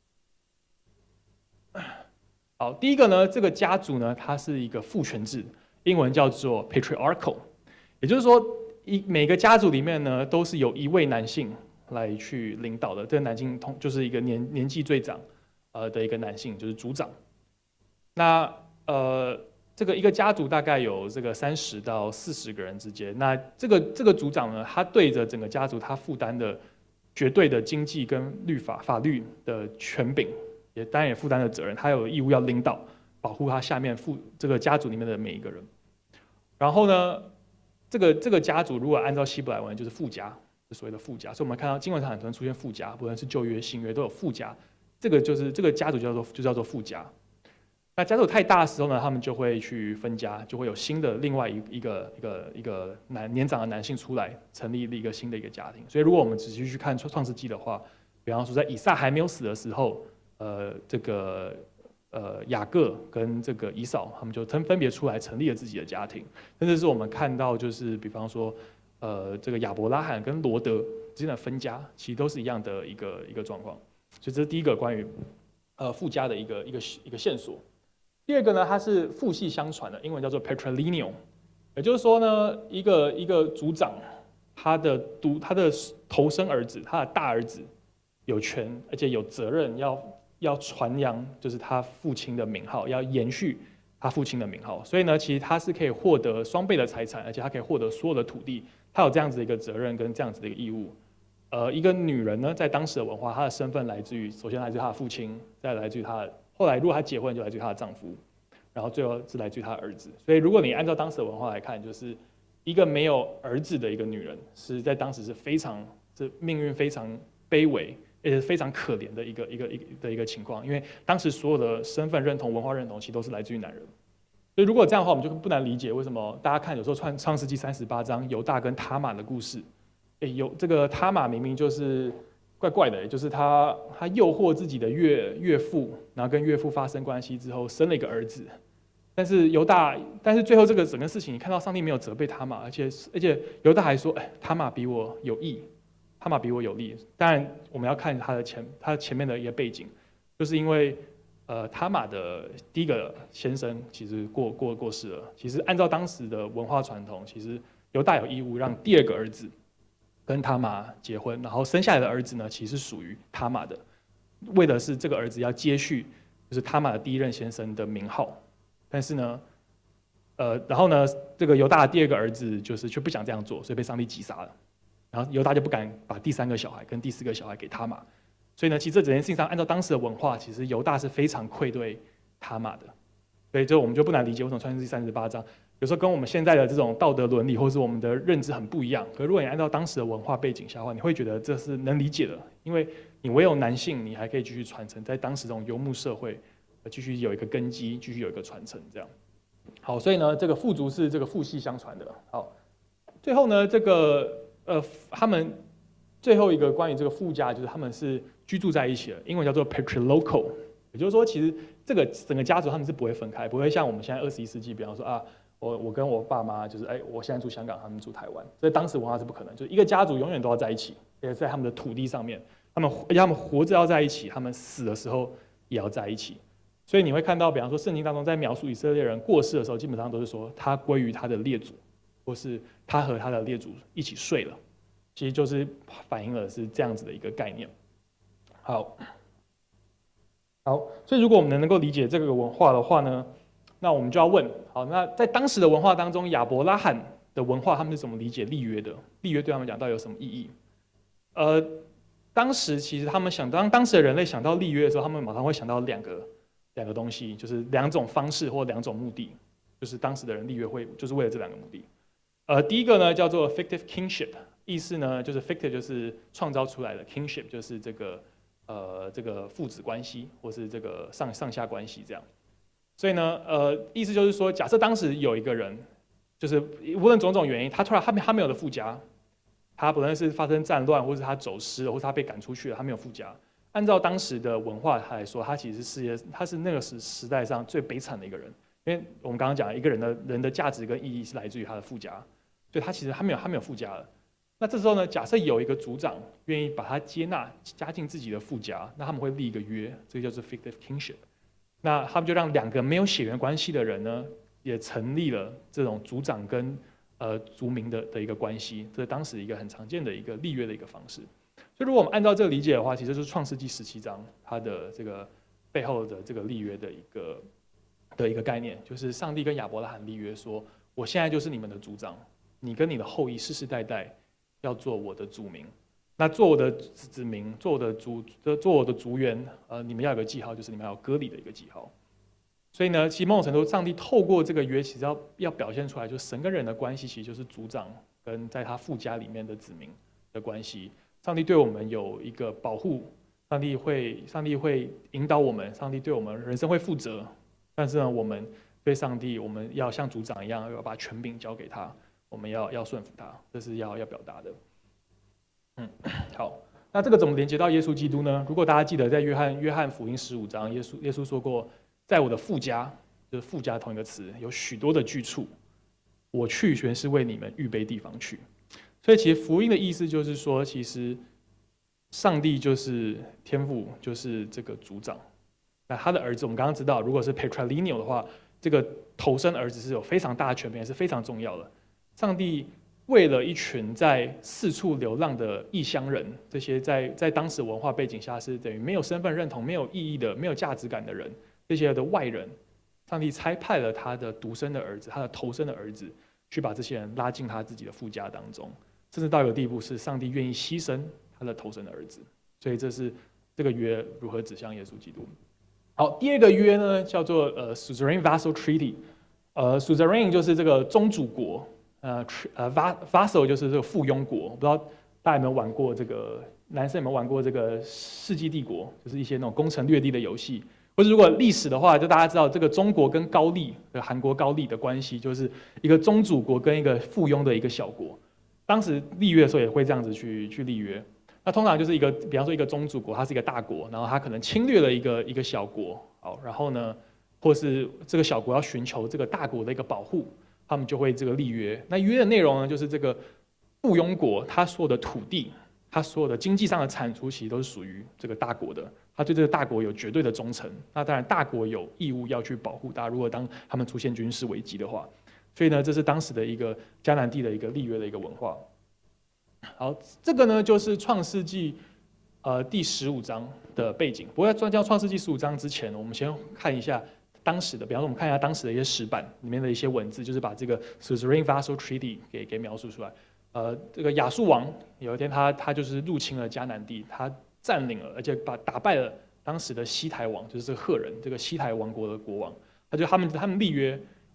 好，第一个呢，这个家族呢，它是一个父权制，英文叫做 patriarchal， 也就是说，每个家族里面呢，都是由一位男性来去领导的，这个男性就是一个年纪最长的一个男性，就是族长。那这个一个家族大概有这个30到40个人之间，那这个族长呢，他对着整个家族他负担的绝对的经济跟法律的权柄，也当然也负担了责任，他有义务要领导保护他下面这个家族里面的每一个人。然后呢，这个家族如果按照希伯来文就是父家，是所谓的父家，所以我们看到经文上很常出现父家，不论是旧约新约都有父家，这个家族就叫做父家。那家族太大的时候呢，他们就会去分家，就会有新的另外一个年长的男性出来，成立一个新的一个家庭。所以如果我们仔细去看创世纪的话，比方说在以撒还没有死的时候，雅各跟这个以扫，他们就分别出来成立了自己的家庭。甚至是我们看到就是比方说，这个亚伯拉罕跟罗德之间的分家，其实都是一样的一个状况。所以这是第一个关于父家的一个线索。第二个呢，它是父系相传的，英文叫做 patrilineal， 也就是说呢，一个族长，他的头生儿子，他的大儿子有权而且有责任要传扬，就是他父亲的名号，要延续他父亲的名号。所以呢，其实他是可以获得双倍的财产，而且他可以获得所有的土地，他有这样子的一个责任跟这样子的一个义务。一个女人呢，在当时的文化，她的身份首先来自于她的父亲，再来自于她的。后来，如果她结婚，就来自于她的丈夫，然后最后是来自于她的儿子。所以，如果你按照当时的文化来看，就是一个没有儿子的一个女人，是在当时是命运非常卑微，而且非常可怜的一个情况。因为当时所有的身份认同、文化认同，其实都是来自于男人。所以，如果这样的话，我们就不难理解为什么大家看有时候创世纪38章犹大跟他玛的故事，有这个他玛明明就是怪怪的，就是他诱惑自己的岳父，然后跟岳父发生关系之后生了一个儿子，但是最后这个整个事情，你看到上帝没有责备他玛，而且犹大还说，他玛比我有义，他玛比我有利。当然我们要看他前面的一个背景，就是因为他玛的第一个先生其实过世了。其实按照当时的文化传统，其实犹大有义务让第二个儿子跟他玛结婚，然后生下来的儿子呢，其实属于他玛的，为的是这个儿子要接续就是他玛的第一任先生的名号。但是呢，然后呢，这个犹大的第二个儿子就是却不想这样做，所以被上帝击杀了。然后犹大就不敢把第3个小孩跟第4个小孩给他玛。所以呢，其实这整件事情上，按照当时的文化，其实犹大是非常愧对他玛的。所以我们就不难理解为什么创世纪38章有时候跟我们现在的这种道德伦理或是我们的认知很不一样。可如果你按照当时的文化背景下的话，你会觉得这是能理解的，因为你唯有男性，你还可以继续传承，在当时这种游牧社会，继续有一个根基，继续有一个传承，这样。好，所以呢，这个父族是这个父系相传的。好，最后呢，这个他们最后一个关于这个父家，就是他们是居住在一起的，英文叫做 patrilocal， 也就是说，其实这个整个家族他们是不会分开，不会像我们现在21世纪，比方说啊，我跟我爸妈就是我现在住香港，他们住台湾，所以当时文化是不可能，就是一个家族永远都要在一起，也在他们的土地上面，他们活着要在一起，他们死的时候也要在一起。所以你会看到，比方说圣经当中在描述以色列人过世的时候，基本上都是说他归于他的列祖，或是他和他的列祖一起睡了，其实就是反映了是这样子的一个概念。好，所以如果我们能够理解这个文化的话呢，那我们就要问：好，那在当时的文化当中，亚伯拉罕的文化他们是怎么理解立约的？立约对他们讲到底有什么意义？当时其实他们当时的人类想到立约的时候，他们马上会想到两个东西，就是两种方式或两种目的，就是当时的人立约会就是为了这两个目的。第一个呢叫做 fictive kingship， 意思呢就是 fictive 就是创造出来的 ，kingship 就是这个父子关系或是这个上下关系这样。所以呢意思就是说，假设当时有一个人，就是无论种种原因，他没有了父家，他不论是发生战乱，或是他走失了，或是他被赶出去了，他没有父家。按照当时的文化来说，他其实他是那个时代上最悲惨的一个人，因为我们刚刚讲一个人的价值跟意义是来自于他的父家，所以他其实他没有父家了。那这时候呢，假设有一个族长愿意把他加进自己的父家，那他们会立一个约，这个叫做 fictive kingship。那他们就让两个没有血缘关系的人呢，也成立了这种族长跟族民的一个关系，这是当时一个很常见的一个立约的一个方式。所以，如果我们按照这个理解的话，其实就是创世纪17章它的这个背后的这个立约的一个概念，就是上帝跟亚伯拉罕立约说，我现在就是你们的族长，你跟你的后裔世世代代要做我的族民，那做我的子民，做我的族员，你们要有个记号，就是你们要有割礼的一个记号。所以呢，其实某种程度，上帝透过这个约，其实要表现出来，就是神跟人的关系，其实就是族长跟在他父家里面的子民的关系。上帝对我们有一个保护，上帝会引导我们，上帝对我们人生会负责。但是呢，我们对上帝，我们要像族长一样，要把权柄交给他，我们要顺服他，这是要表达的。好，那这个怎么连接到耶稣基督呢？如果大家记得在约翰福音15章，耶稣说过，在我的父家，就是父家同一个词，有许多的居处，我去原是为你们预备地方去。所以其实福音的意思就是说，其实上帝就是天父，就是这个族长。那他的儿子，我们刚刚知道，如果是 patrilineal 的话，这个头生儿子是有非常大的权柄，也是非常重要的。上帝为了一群在四处流浪的异乡人，这些在当时文化背景下是等于没有身份认同、没有意义的、没有价值感的人，这些的外人，上帝差派了他的独生的儿子，他的头生的儿子，去把这些人拉进他自己的父家当中。甚至到一个地步，是上帝愿意牺牲他的头生的儿子，所以这是这个约如何指向耶稣基督。好，第二个约呢，叫做suzerain vassal treaty。suzerain 就是这个宗主国，vassal 就是这个附庸国。不知道大家有没有玩过这个，男生有没有玩过这个世纪帝国，就是一些那种攻城略地的游戏。或者如果历史的话，就大家知道这个中国跟高丽，韩国高丽的关系，就是一个宗主国跟一个附庸的一个小国。当时立约的时候也会这样子去立约，那通常就是比方说一个宗主国，它是一个大国，然后它可能侵略了一个小国，好，然后呢，或是这个小国要寻求这个大国的一个保护，他们就会这个立约。那约的内容呢，就是这个附庸国，它所有的土地，它所有的经济上的产出，其实都是属于这个大国的，它对这个大国有绝对的忠诚。那当然，大国有义务要去保护它，如果当他们出现军事危机的话。所以呢，这是当时的一个迦南地的一个立约的一个文化。好，这个呢就是创世纪第15章的背景。不过在教创世纪15章之前，我们先看一下当时的，比方说我们看一下当时的一些石板里面的一些文字，就是把这个 suzerain vassal treaty 给描述出来。这个亚述王有一天他就是入侵了迦南地，他占领了，而且打败了当时的西台王，就是这个赫人，这个西台王国的国王。他们立约。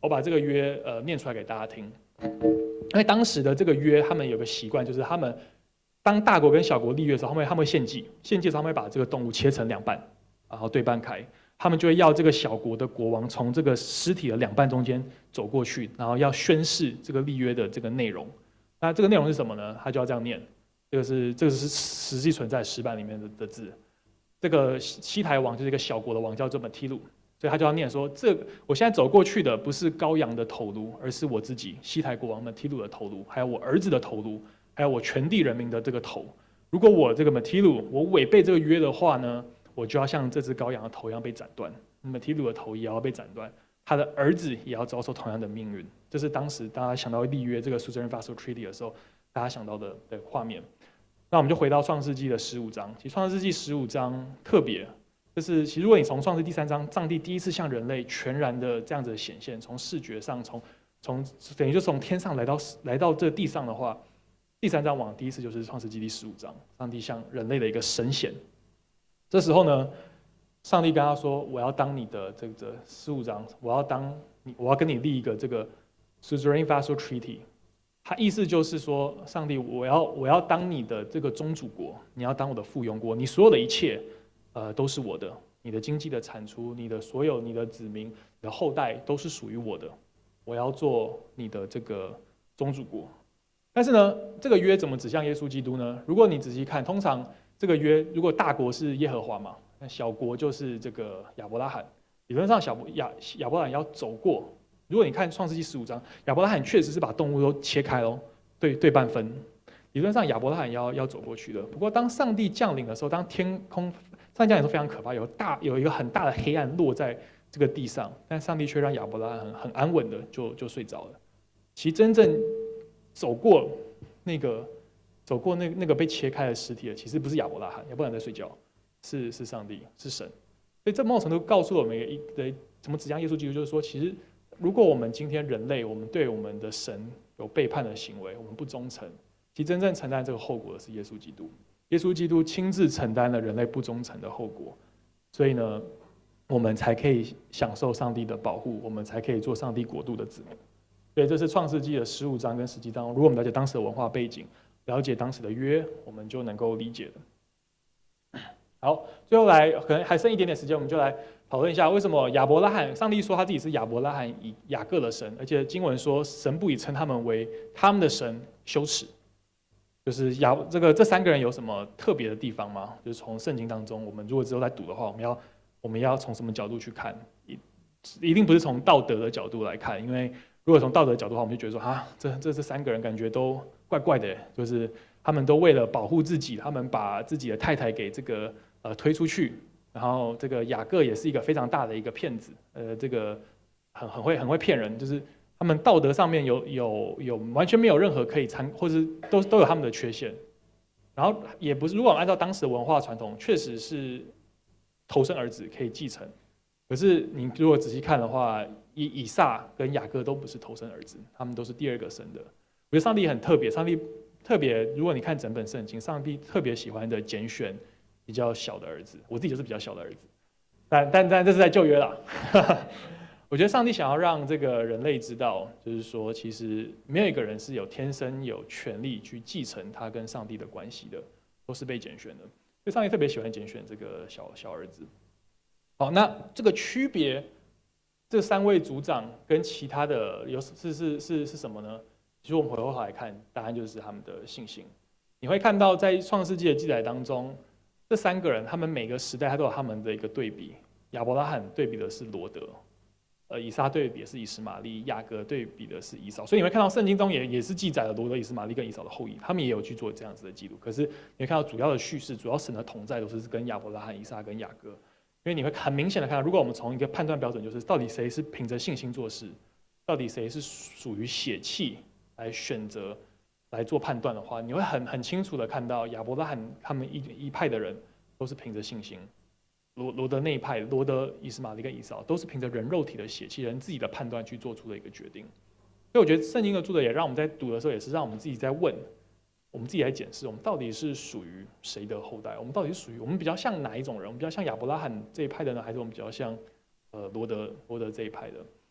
我把这个约念出来给大家听。因为当时的这个约，他们有个习惯，就是他们当大国跟小国立约的时候，他们会献祭，献祭的时候他们会把这个动物切成两半，然后对半开，他们就会要这个小国的国王从这个尸体的两半中间走过去，然后要宣誓这个立约的这个内容。那这个内容是什么呢？他就要这样念，这个是实际存在石板里面的字。这个西台王就是一个小国的王，叫做本提鲁。所以他就要念说：我现在走过去的不是羔羊的头颅，而是我自己西台国王们提鲁的头颅，还有我儿子的头颅，还有我全地人民的这个头。如果我这个马提鲁我违背这个约的话呢，我就要像这只羔羊的头一样被斩断，马提鲁的头也要被斩断，他的儿子也要遭受同样的命运。这是当时大家想到立约这个 Suzerain Vassal Treaty 的时候，大家想到的画面。那我们就回到创世纪的15章，其实创世纪15章特别。就是其实如果你从创世第3章，上帝第一次向人类全然的这样子显现，从视觉上，等于就从天上来到这地上的话，第3章往第一次就是创世纪第15章，上帝向人类的一个神显。这时候呢，上帝跟他说：“我要当你的这个15章，我要跟你立一个这个 Suzerain Vassal Treaty。”他意思就是说，上帝，我要当你的这个宗主国，你要当我的附庸国，你所有的一切。都是我的，你的经济的产出，你的所有，你的子民，你的后代都是属于我的。我要做你的这个宗主国。但是呢，这个约怎么指向耶稣基督呢？如果你仔细看，通常这个约，如果大国是耶和华嘛，那小国就是这个亚伯拉罕。理论上亚伯拉罕要走过。如果你看创世纪15章，亚伯拉罕确实是把动物都切开喽，对半分。理论上亚伯拉罕要走过去的。不过当上帝降临的时候，当天空上帝降临是非常可怕，有一个很大的黑暗落在这个地上，但上帝却让亚伯拉罕很安稳的就睡着了。其实真正走过那个被切开的尸体的，其实不是亚伯拉罕，亚伯拉罕在睡觉，是上帝，是神。所以这某种程度告诉了我们怎么指向耶稣基督，就是说，其实如果我们今天人类，我们对我们的神有背叛的行为，我们不忠诚，其实真正承担这个后果的是耶稣基督。耶稣基督亲自承担了人类不忠诚的后果，所以呢，我们才可以享受上帝的保护，我们才可以做上帝国度的子民。所以这是创世纪的15章跟17章。如果我们了解当时的文化背景，了解当时的约，我们就能够理解的。好，最后来可能还剩一点点时间，我们就来讨论一下为什么亚伯拉罕，上帝说他自己是亚伯拉罕以雅各的神，而且经文说神不以称他们为他们的神羞耻。就是这3个人有什么特别的地方吗？就是从圣经当中，我们如果之后在读的话，我们要从什么角度去看？一定不是从道德的角度来看，因为如果从道德的角度的话，我们就觉得说这3个人感觉都怪怪的，就是他们都为了保护自己，他们把自己的太太给这个推出去，然后这个雅各也是一个非常大的一个骗子，这个很会骗人，就是他们道德上面有完全没有任何可以或者都有他们的缺陷，然后也不是，如果按照当时的文化传统，确实是头生儿子可以继承，可是你如果仔细看的话，以撒跟雅各都不是头生儿子，他们都是第2个生的。我觉得上帝很特别，上帝特别，如果你看整本圣经，上帝特别喜欢的拣选比较小的儿子，我自己就是比较小的儿子，但这是在旧约啦。我觉得上帝想要让这个人类知道，就是说，其实没有一个人是天生有权利去继承他跟上帝的关系的，都是被拣选的。所以上帝特别喜欢拣选这个小儿子。好，那这个区别，这3位族长跟其他的是什么呢？其实我们回过头来看，答案就是他们的信心。你会看到在创世纪的记载当中，这3个人他们每个时代他都有他们的一个对比。亚伯拉罕对比的是罗德。以撒对比的是以实玛利，雅各对比的是以扫，所以你会看到圣经中也是记载了罗德、以实玛利跟以扫的后裔，他们也有去做这样子的记录。可是你会看到主要的叙事，主要神的同在都是跟亚伯拉罕、以撒跟雅各，因为你会很明显的看到，如果我们从一个判断标准，就是到底谁是凭着信心做事，到底谁是属于血气来选择来做判断的话，你会很清楚的看到亚伯拉罕他们一派的人都是凭着信心。罗德那一派，罗德、以实玛利跟以扫都是凭着人肉体的血气、人自己的判断去做出的一个决定。所以我觉得圣经的作者也让我们在读的时候，也是让我们自己在问，我们自己来检视，我们到底是属于谁的后代？我们到底是属于我们比较像哪一种人？我们比较像亚伯拉罕这一派的呢，还是我们比较像罗德这一派的？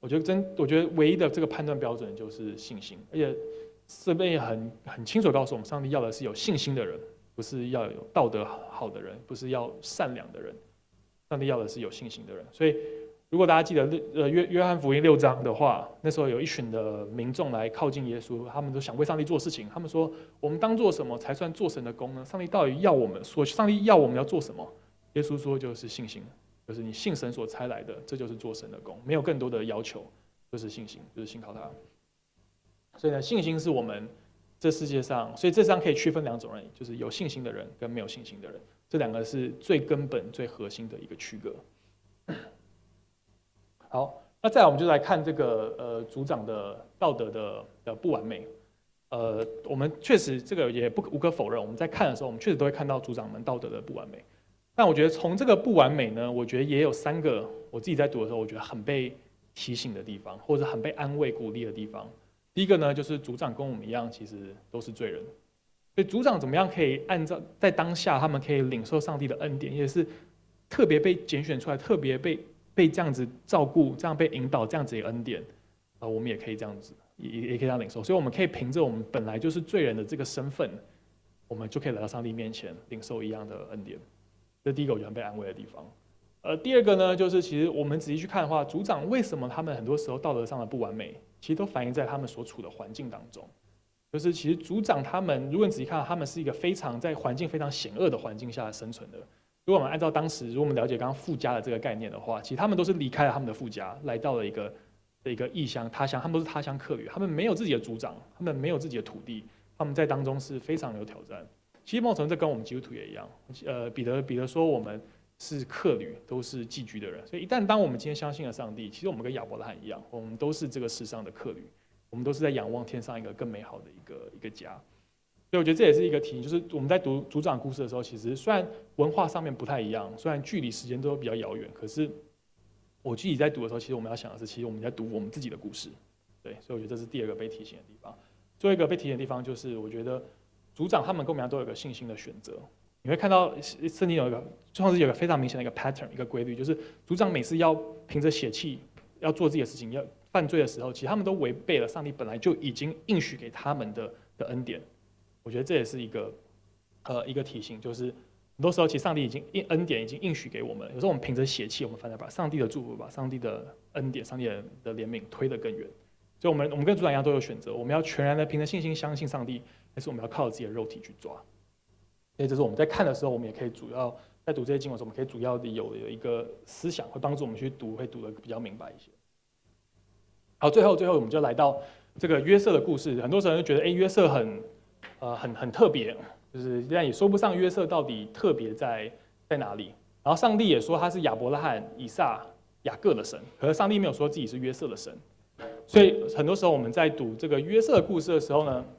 我觉得唯一的这个判断标准就是信心，而且这边也很清楚地告诉我们，上帝要的是有信心的人，不是要有道德好的人，不是要善良的人，上帝要的是有信心的人。所以，如果大家记得约翰福音6章的话，那时候有一群的民众来靠近耶稣，他们都想为上帝做事情。他们说：“我们当做什么才算做神的工呢？上帝到底要我们说，上帝要我们要做什么？”耶稣说：“就是信心，就是你信神所差来的，这就是做神的工，没有更多的要求，就是信心，就是信靠他。”所以呢，信心是我们这世界上，所以这章可以区分2种人，就是有信心的人跟没有信心的人，这2个是最根本、最核心的一个区隔。好，那再来我们就来看这个族长的道德的不完美。我们确实这个也无可否认，我们在看的时候，我们确实都会看到族长们道德的不完美。但我觉得从这个不完美呢，我觉得也有3个我自己在读的时候，我觉得很被提醒的地方，或者很被安慰鼓励的地方。第一个呢，就是族长跟我们一样，其实都是罪人。所以族长怎么样可以按照在当下，他们可以领受上帝的恩典，也是特别被拣选出来，特别被这样子照顾，这样被引导，这样子的恩典，我们也可以这样子，也可以这样领受。所以我们可以凭着我们本来就是罪人的这个身份，我们就可以来到上帝面前领受一样的恩典。这是第一个我觉得很被安慰的地方。第二个呢，就是其实我们仔细去看的话，族长为什么他们很多时候道德上的不完美，其实都反映在他们所处的环境当中。就是其实族长他们，如果你仔细看，他们是一个在环境非常险恶的环境下生存的。如果我们按照当时，如果我们了解刚刚父家的这个概念的话，其实他们都是离开了他们的父家，来到了一个异乡他乡，他们都是他乡客旅，他们没有自己的族长，他们没有自己的土地，他们在当中是非常有挑战。其实某种程度这跟我们基督徒也一样，彼得说我们是客旅，都是寄居的人。所以一旦当我们今天相信了上帝，其实我们跟亚伯拉罕一样，我们都是这个世上的客旅，我们都是在仰望天上一个更美好的一个家。所以我觉得这也是一个提醒，就是我们在读族长故事的时候，其实虽然文化上面不太一样，虽然距离时间都比较遥远，可是我自己在读的时候，其实我们要想的是，其实我们在读我们自己的故事。对，所以我觉得这是第二个被提醒的地方。最后一个被提醒的地方就是，我觉得族长他们跟我们一样都有一个信心的选择。你会看到圣经创世记有一个非常明显的一个 pattern， 一个规律，就是族长每次要凭着血气要做自己的事情，要犯罪的时候，其实他们都违背了上帝本来就已经应许给他们的恩典。我觉得这也是一个提醒，就是很多时候其实上帝已经恩典已经应许给我们，有时候我们凭着血气，我们反而把上帝的祝福、把上帝的恩典、上帝的怜悯推得更远。所以我们跟族长一样都有选择，我们要全然的凭着信心相信上帝，还是我们要靠自己的肉体去抓？所以这是我们在看的时候，我们也可以主要在读这些经文的时候，我们可以主要的有一个思想，会帮助我们去读，会读得比较明白一些。好，最后我们就来到这个约瑟的故事。很多时候就觉得，约瑟很特别，就是但也说不上约瑟到底特别在哪里。然后上帝也说他是亚伯拉罕、以撒、雅各的神，可是上帝没有说自己是约瑟的神。所以很多时候我们在读这个约瑟的故事的时候呢，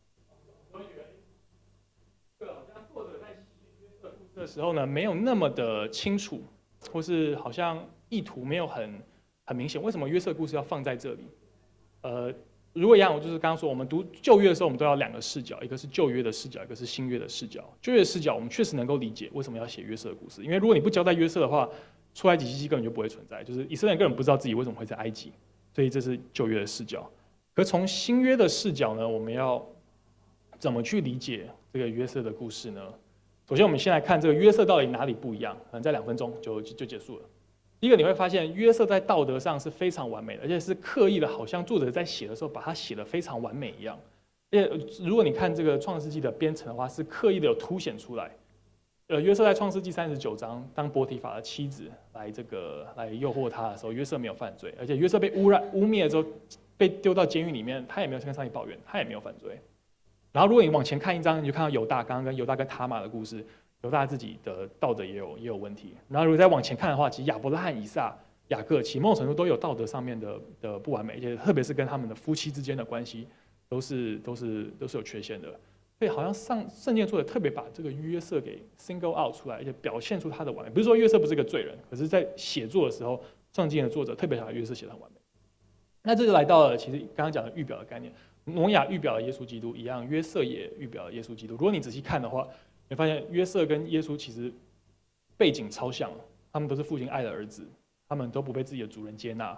作者在写约瑟故事的时候呢，没有那么的清楚，或是好像意图没有很明显。为什么约瑟故事要放在这里？如果一样，我就是刚刚说，我们读旧约的时候，我们都要2个视角，一个是旧约的视角，一个是新约的视角。旧约的视角，我们确实能够理解为什么要写约瑟的故事，因为如果你不交代约瑟的话，出埃及记根本就不会存在，就是以色列人根本不知道自己为什么会在埃及，所以这是旧约的视角。可从新约的视角呢，我们要怎么去理解这个约瑟的故事呢？首先，我们先来看这个约瑟到底哪里不一样，可能在2分钟就结束了。第一个，你会发现约瑟在道德上是非常完美的，而且是刻意的，好像作者在写的时候把它写得非常完美一样。而且如果你看这个创世纪的编程的话，是刻意的有凸显出来。约瑟在创世纪39章当波提法的妻子来诱惑他的时候，约瑟没有犯罪，而且约瑟被污蔑了之后被丢到监狱里面，他也没有跟上帝抱怨，他也没有犯罪。然后如果你往前看一章，你就看到刚刚犹大跟他玛的故事。犹大自己的道德也有问题，然后如果再往前看的话，其实亚伯拉罕、以撒、雅各，其某种程度都有道德上面的不完美，而且特别是跟他们的夫妻之间的关系，都是有缺陷的。所以好像圣经作者特别把这个约瑟给 single out 出来，而且表现出他的完美。不是说约瑟不是个罪人，可是在写作的时候，圣经的作者特别想把约瑟写得很完美。那这就来到了其实刚刚讲的预表的概念，挪亚预表了耶稣基督一样，约瑟也预表了耶稣基督。如果你仔细看的话，你会发现约瑟跟耶稣其实背景超像，他们都是父亲爱的儿子，他们都不被自己的主人接纳，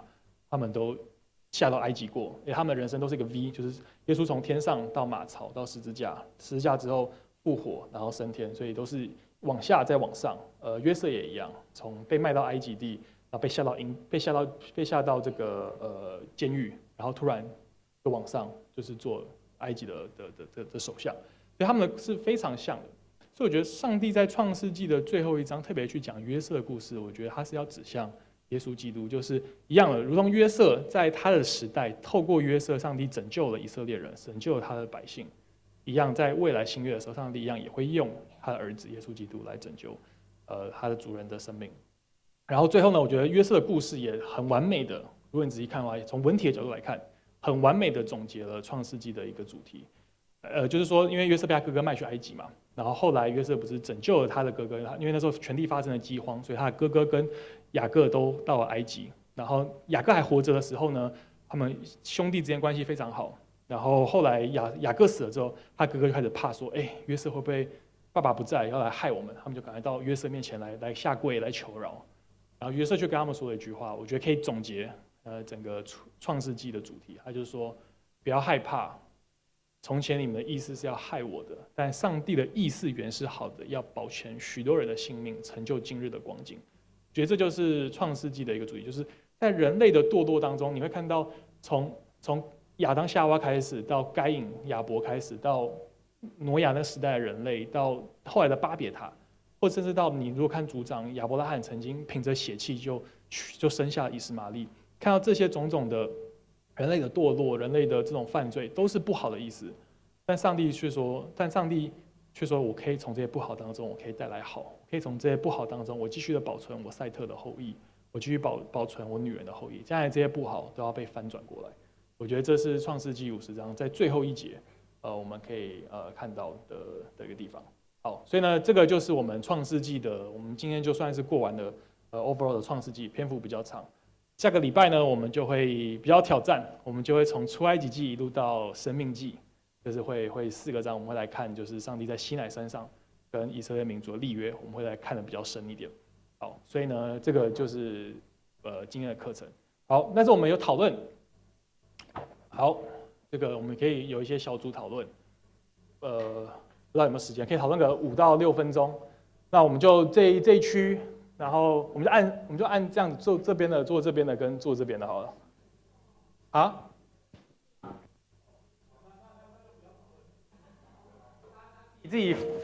他们都下到埃及过，因为他们的人生都是一个 V， 就是耶稣从天上到马槽到十字架，十字架之后复活，然后升天，所以都是往下再往上。约瑟也一样，从被卖到埃及地，然后被下到这个监狱，然后突然就往上，就是做埃及的首相，所以他们是非常像的。所以我觉得上帝在创世纪的最后一章特别去讲约瑟的故事，我觉得他是要指向耶稣基督，就是一样的，如同约瑟在他的时代，透过约瑟，上帝拯救了以色列人，拯救了他的百姓，一样在未来新约的时候，上帝一样也会用他的儿子耶稣基督来拯救他的主人的生命。然后最后呢，我觉得约瑟的故事也很完美的，如果你仔细看的话，从文体的角度来看，很完美的总结了创世纪的一个主题。就是说，因为约瑟被他哥哥卖去埃及嘛，然后后来约瑟不是拯救了他的哥哥，因为那时候全地发生了饥荒，所以他的哥哥跟雅各都到了埃及。然后雅各还活着的时候呢，他们兄弟之间关系非常好。然后后来雅各死了之后，他哥哥就开始怕说，约瑟会不会爸爸不在要来害我们？他们就赶快到约瑟面前来下跪来求饶。然后约瑟就跟他们说了一句话，我觉得可以总结整个创世纪的主题，他就是说，不要害怕。从前你们的意思是要害我的，但上帝的意思原是好的，要保全许多人的性命，成就今日的光景。觉得这就是创世纪的一个主题，就是在人类的堕落当中，你会看到从亚当夏娃开始，到该隐亚伯开始，到挪亚那时代的人类，到后来的巴别塔，或甚至到你如果看族长亚伯拉罕曾经凭着血气就生下以实玛利，看到这些种种的人类的堕落，人类的这种犯罪都是不好的意思，但上帝却说，我可以从这些不好当中，我可以带来好，可以从这些不好当中，我继续的保存我赛特的后裔，我继续保存我女人的后裔，将来这些不好都要被翻转过来。我觉得这是创世纪50章在最后一节，我们可以看到的一个地方。好，所以呢，这个就是我们创世纪的，我们今天就算是过完了overall 的创世纪，篇幅比较长。下个礼拜呢，我们就会比较挑战，我们就会从出埃及记一路到生命记，就是会4个章，我们会来看，就是上帝在西乃山上跟以色列民族的立约，我们会来看的比较深一点。好，所以呢，这个就是今天的课程。好，但是我们有讨论，好，这个我们可以有一些小组讨论，不知道有没有时间，可以讨论个5到6分钟。那我们就这一区。然后我们就按这样做这边的，做这边的跟做这边的好了。啊？你自己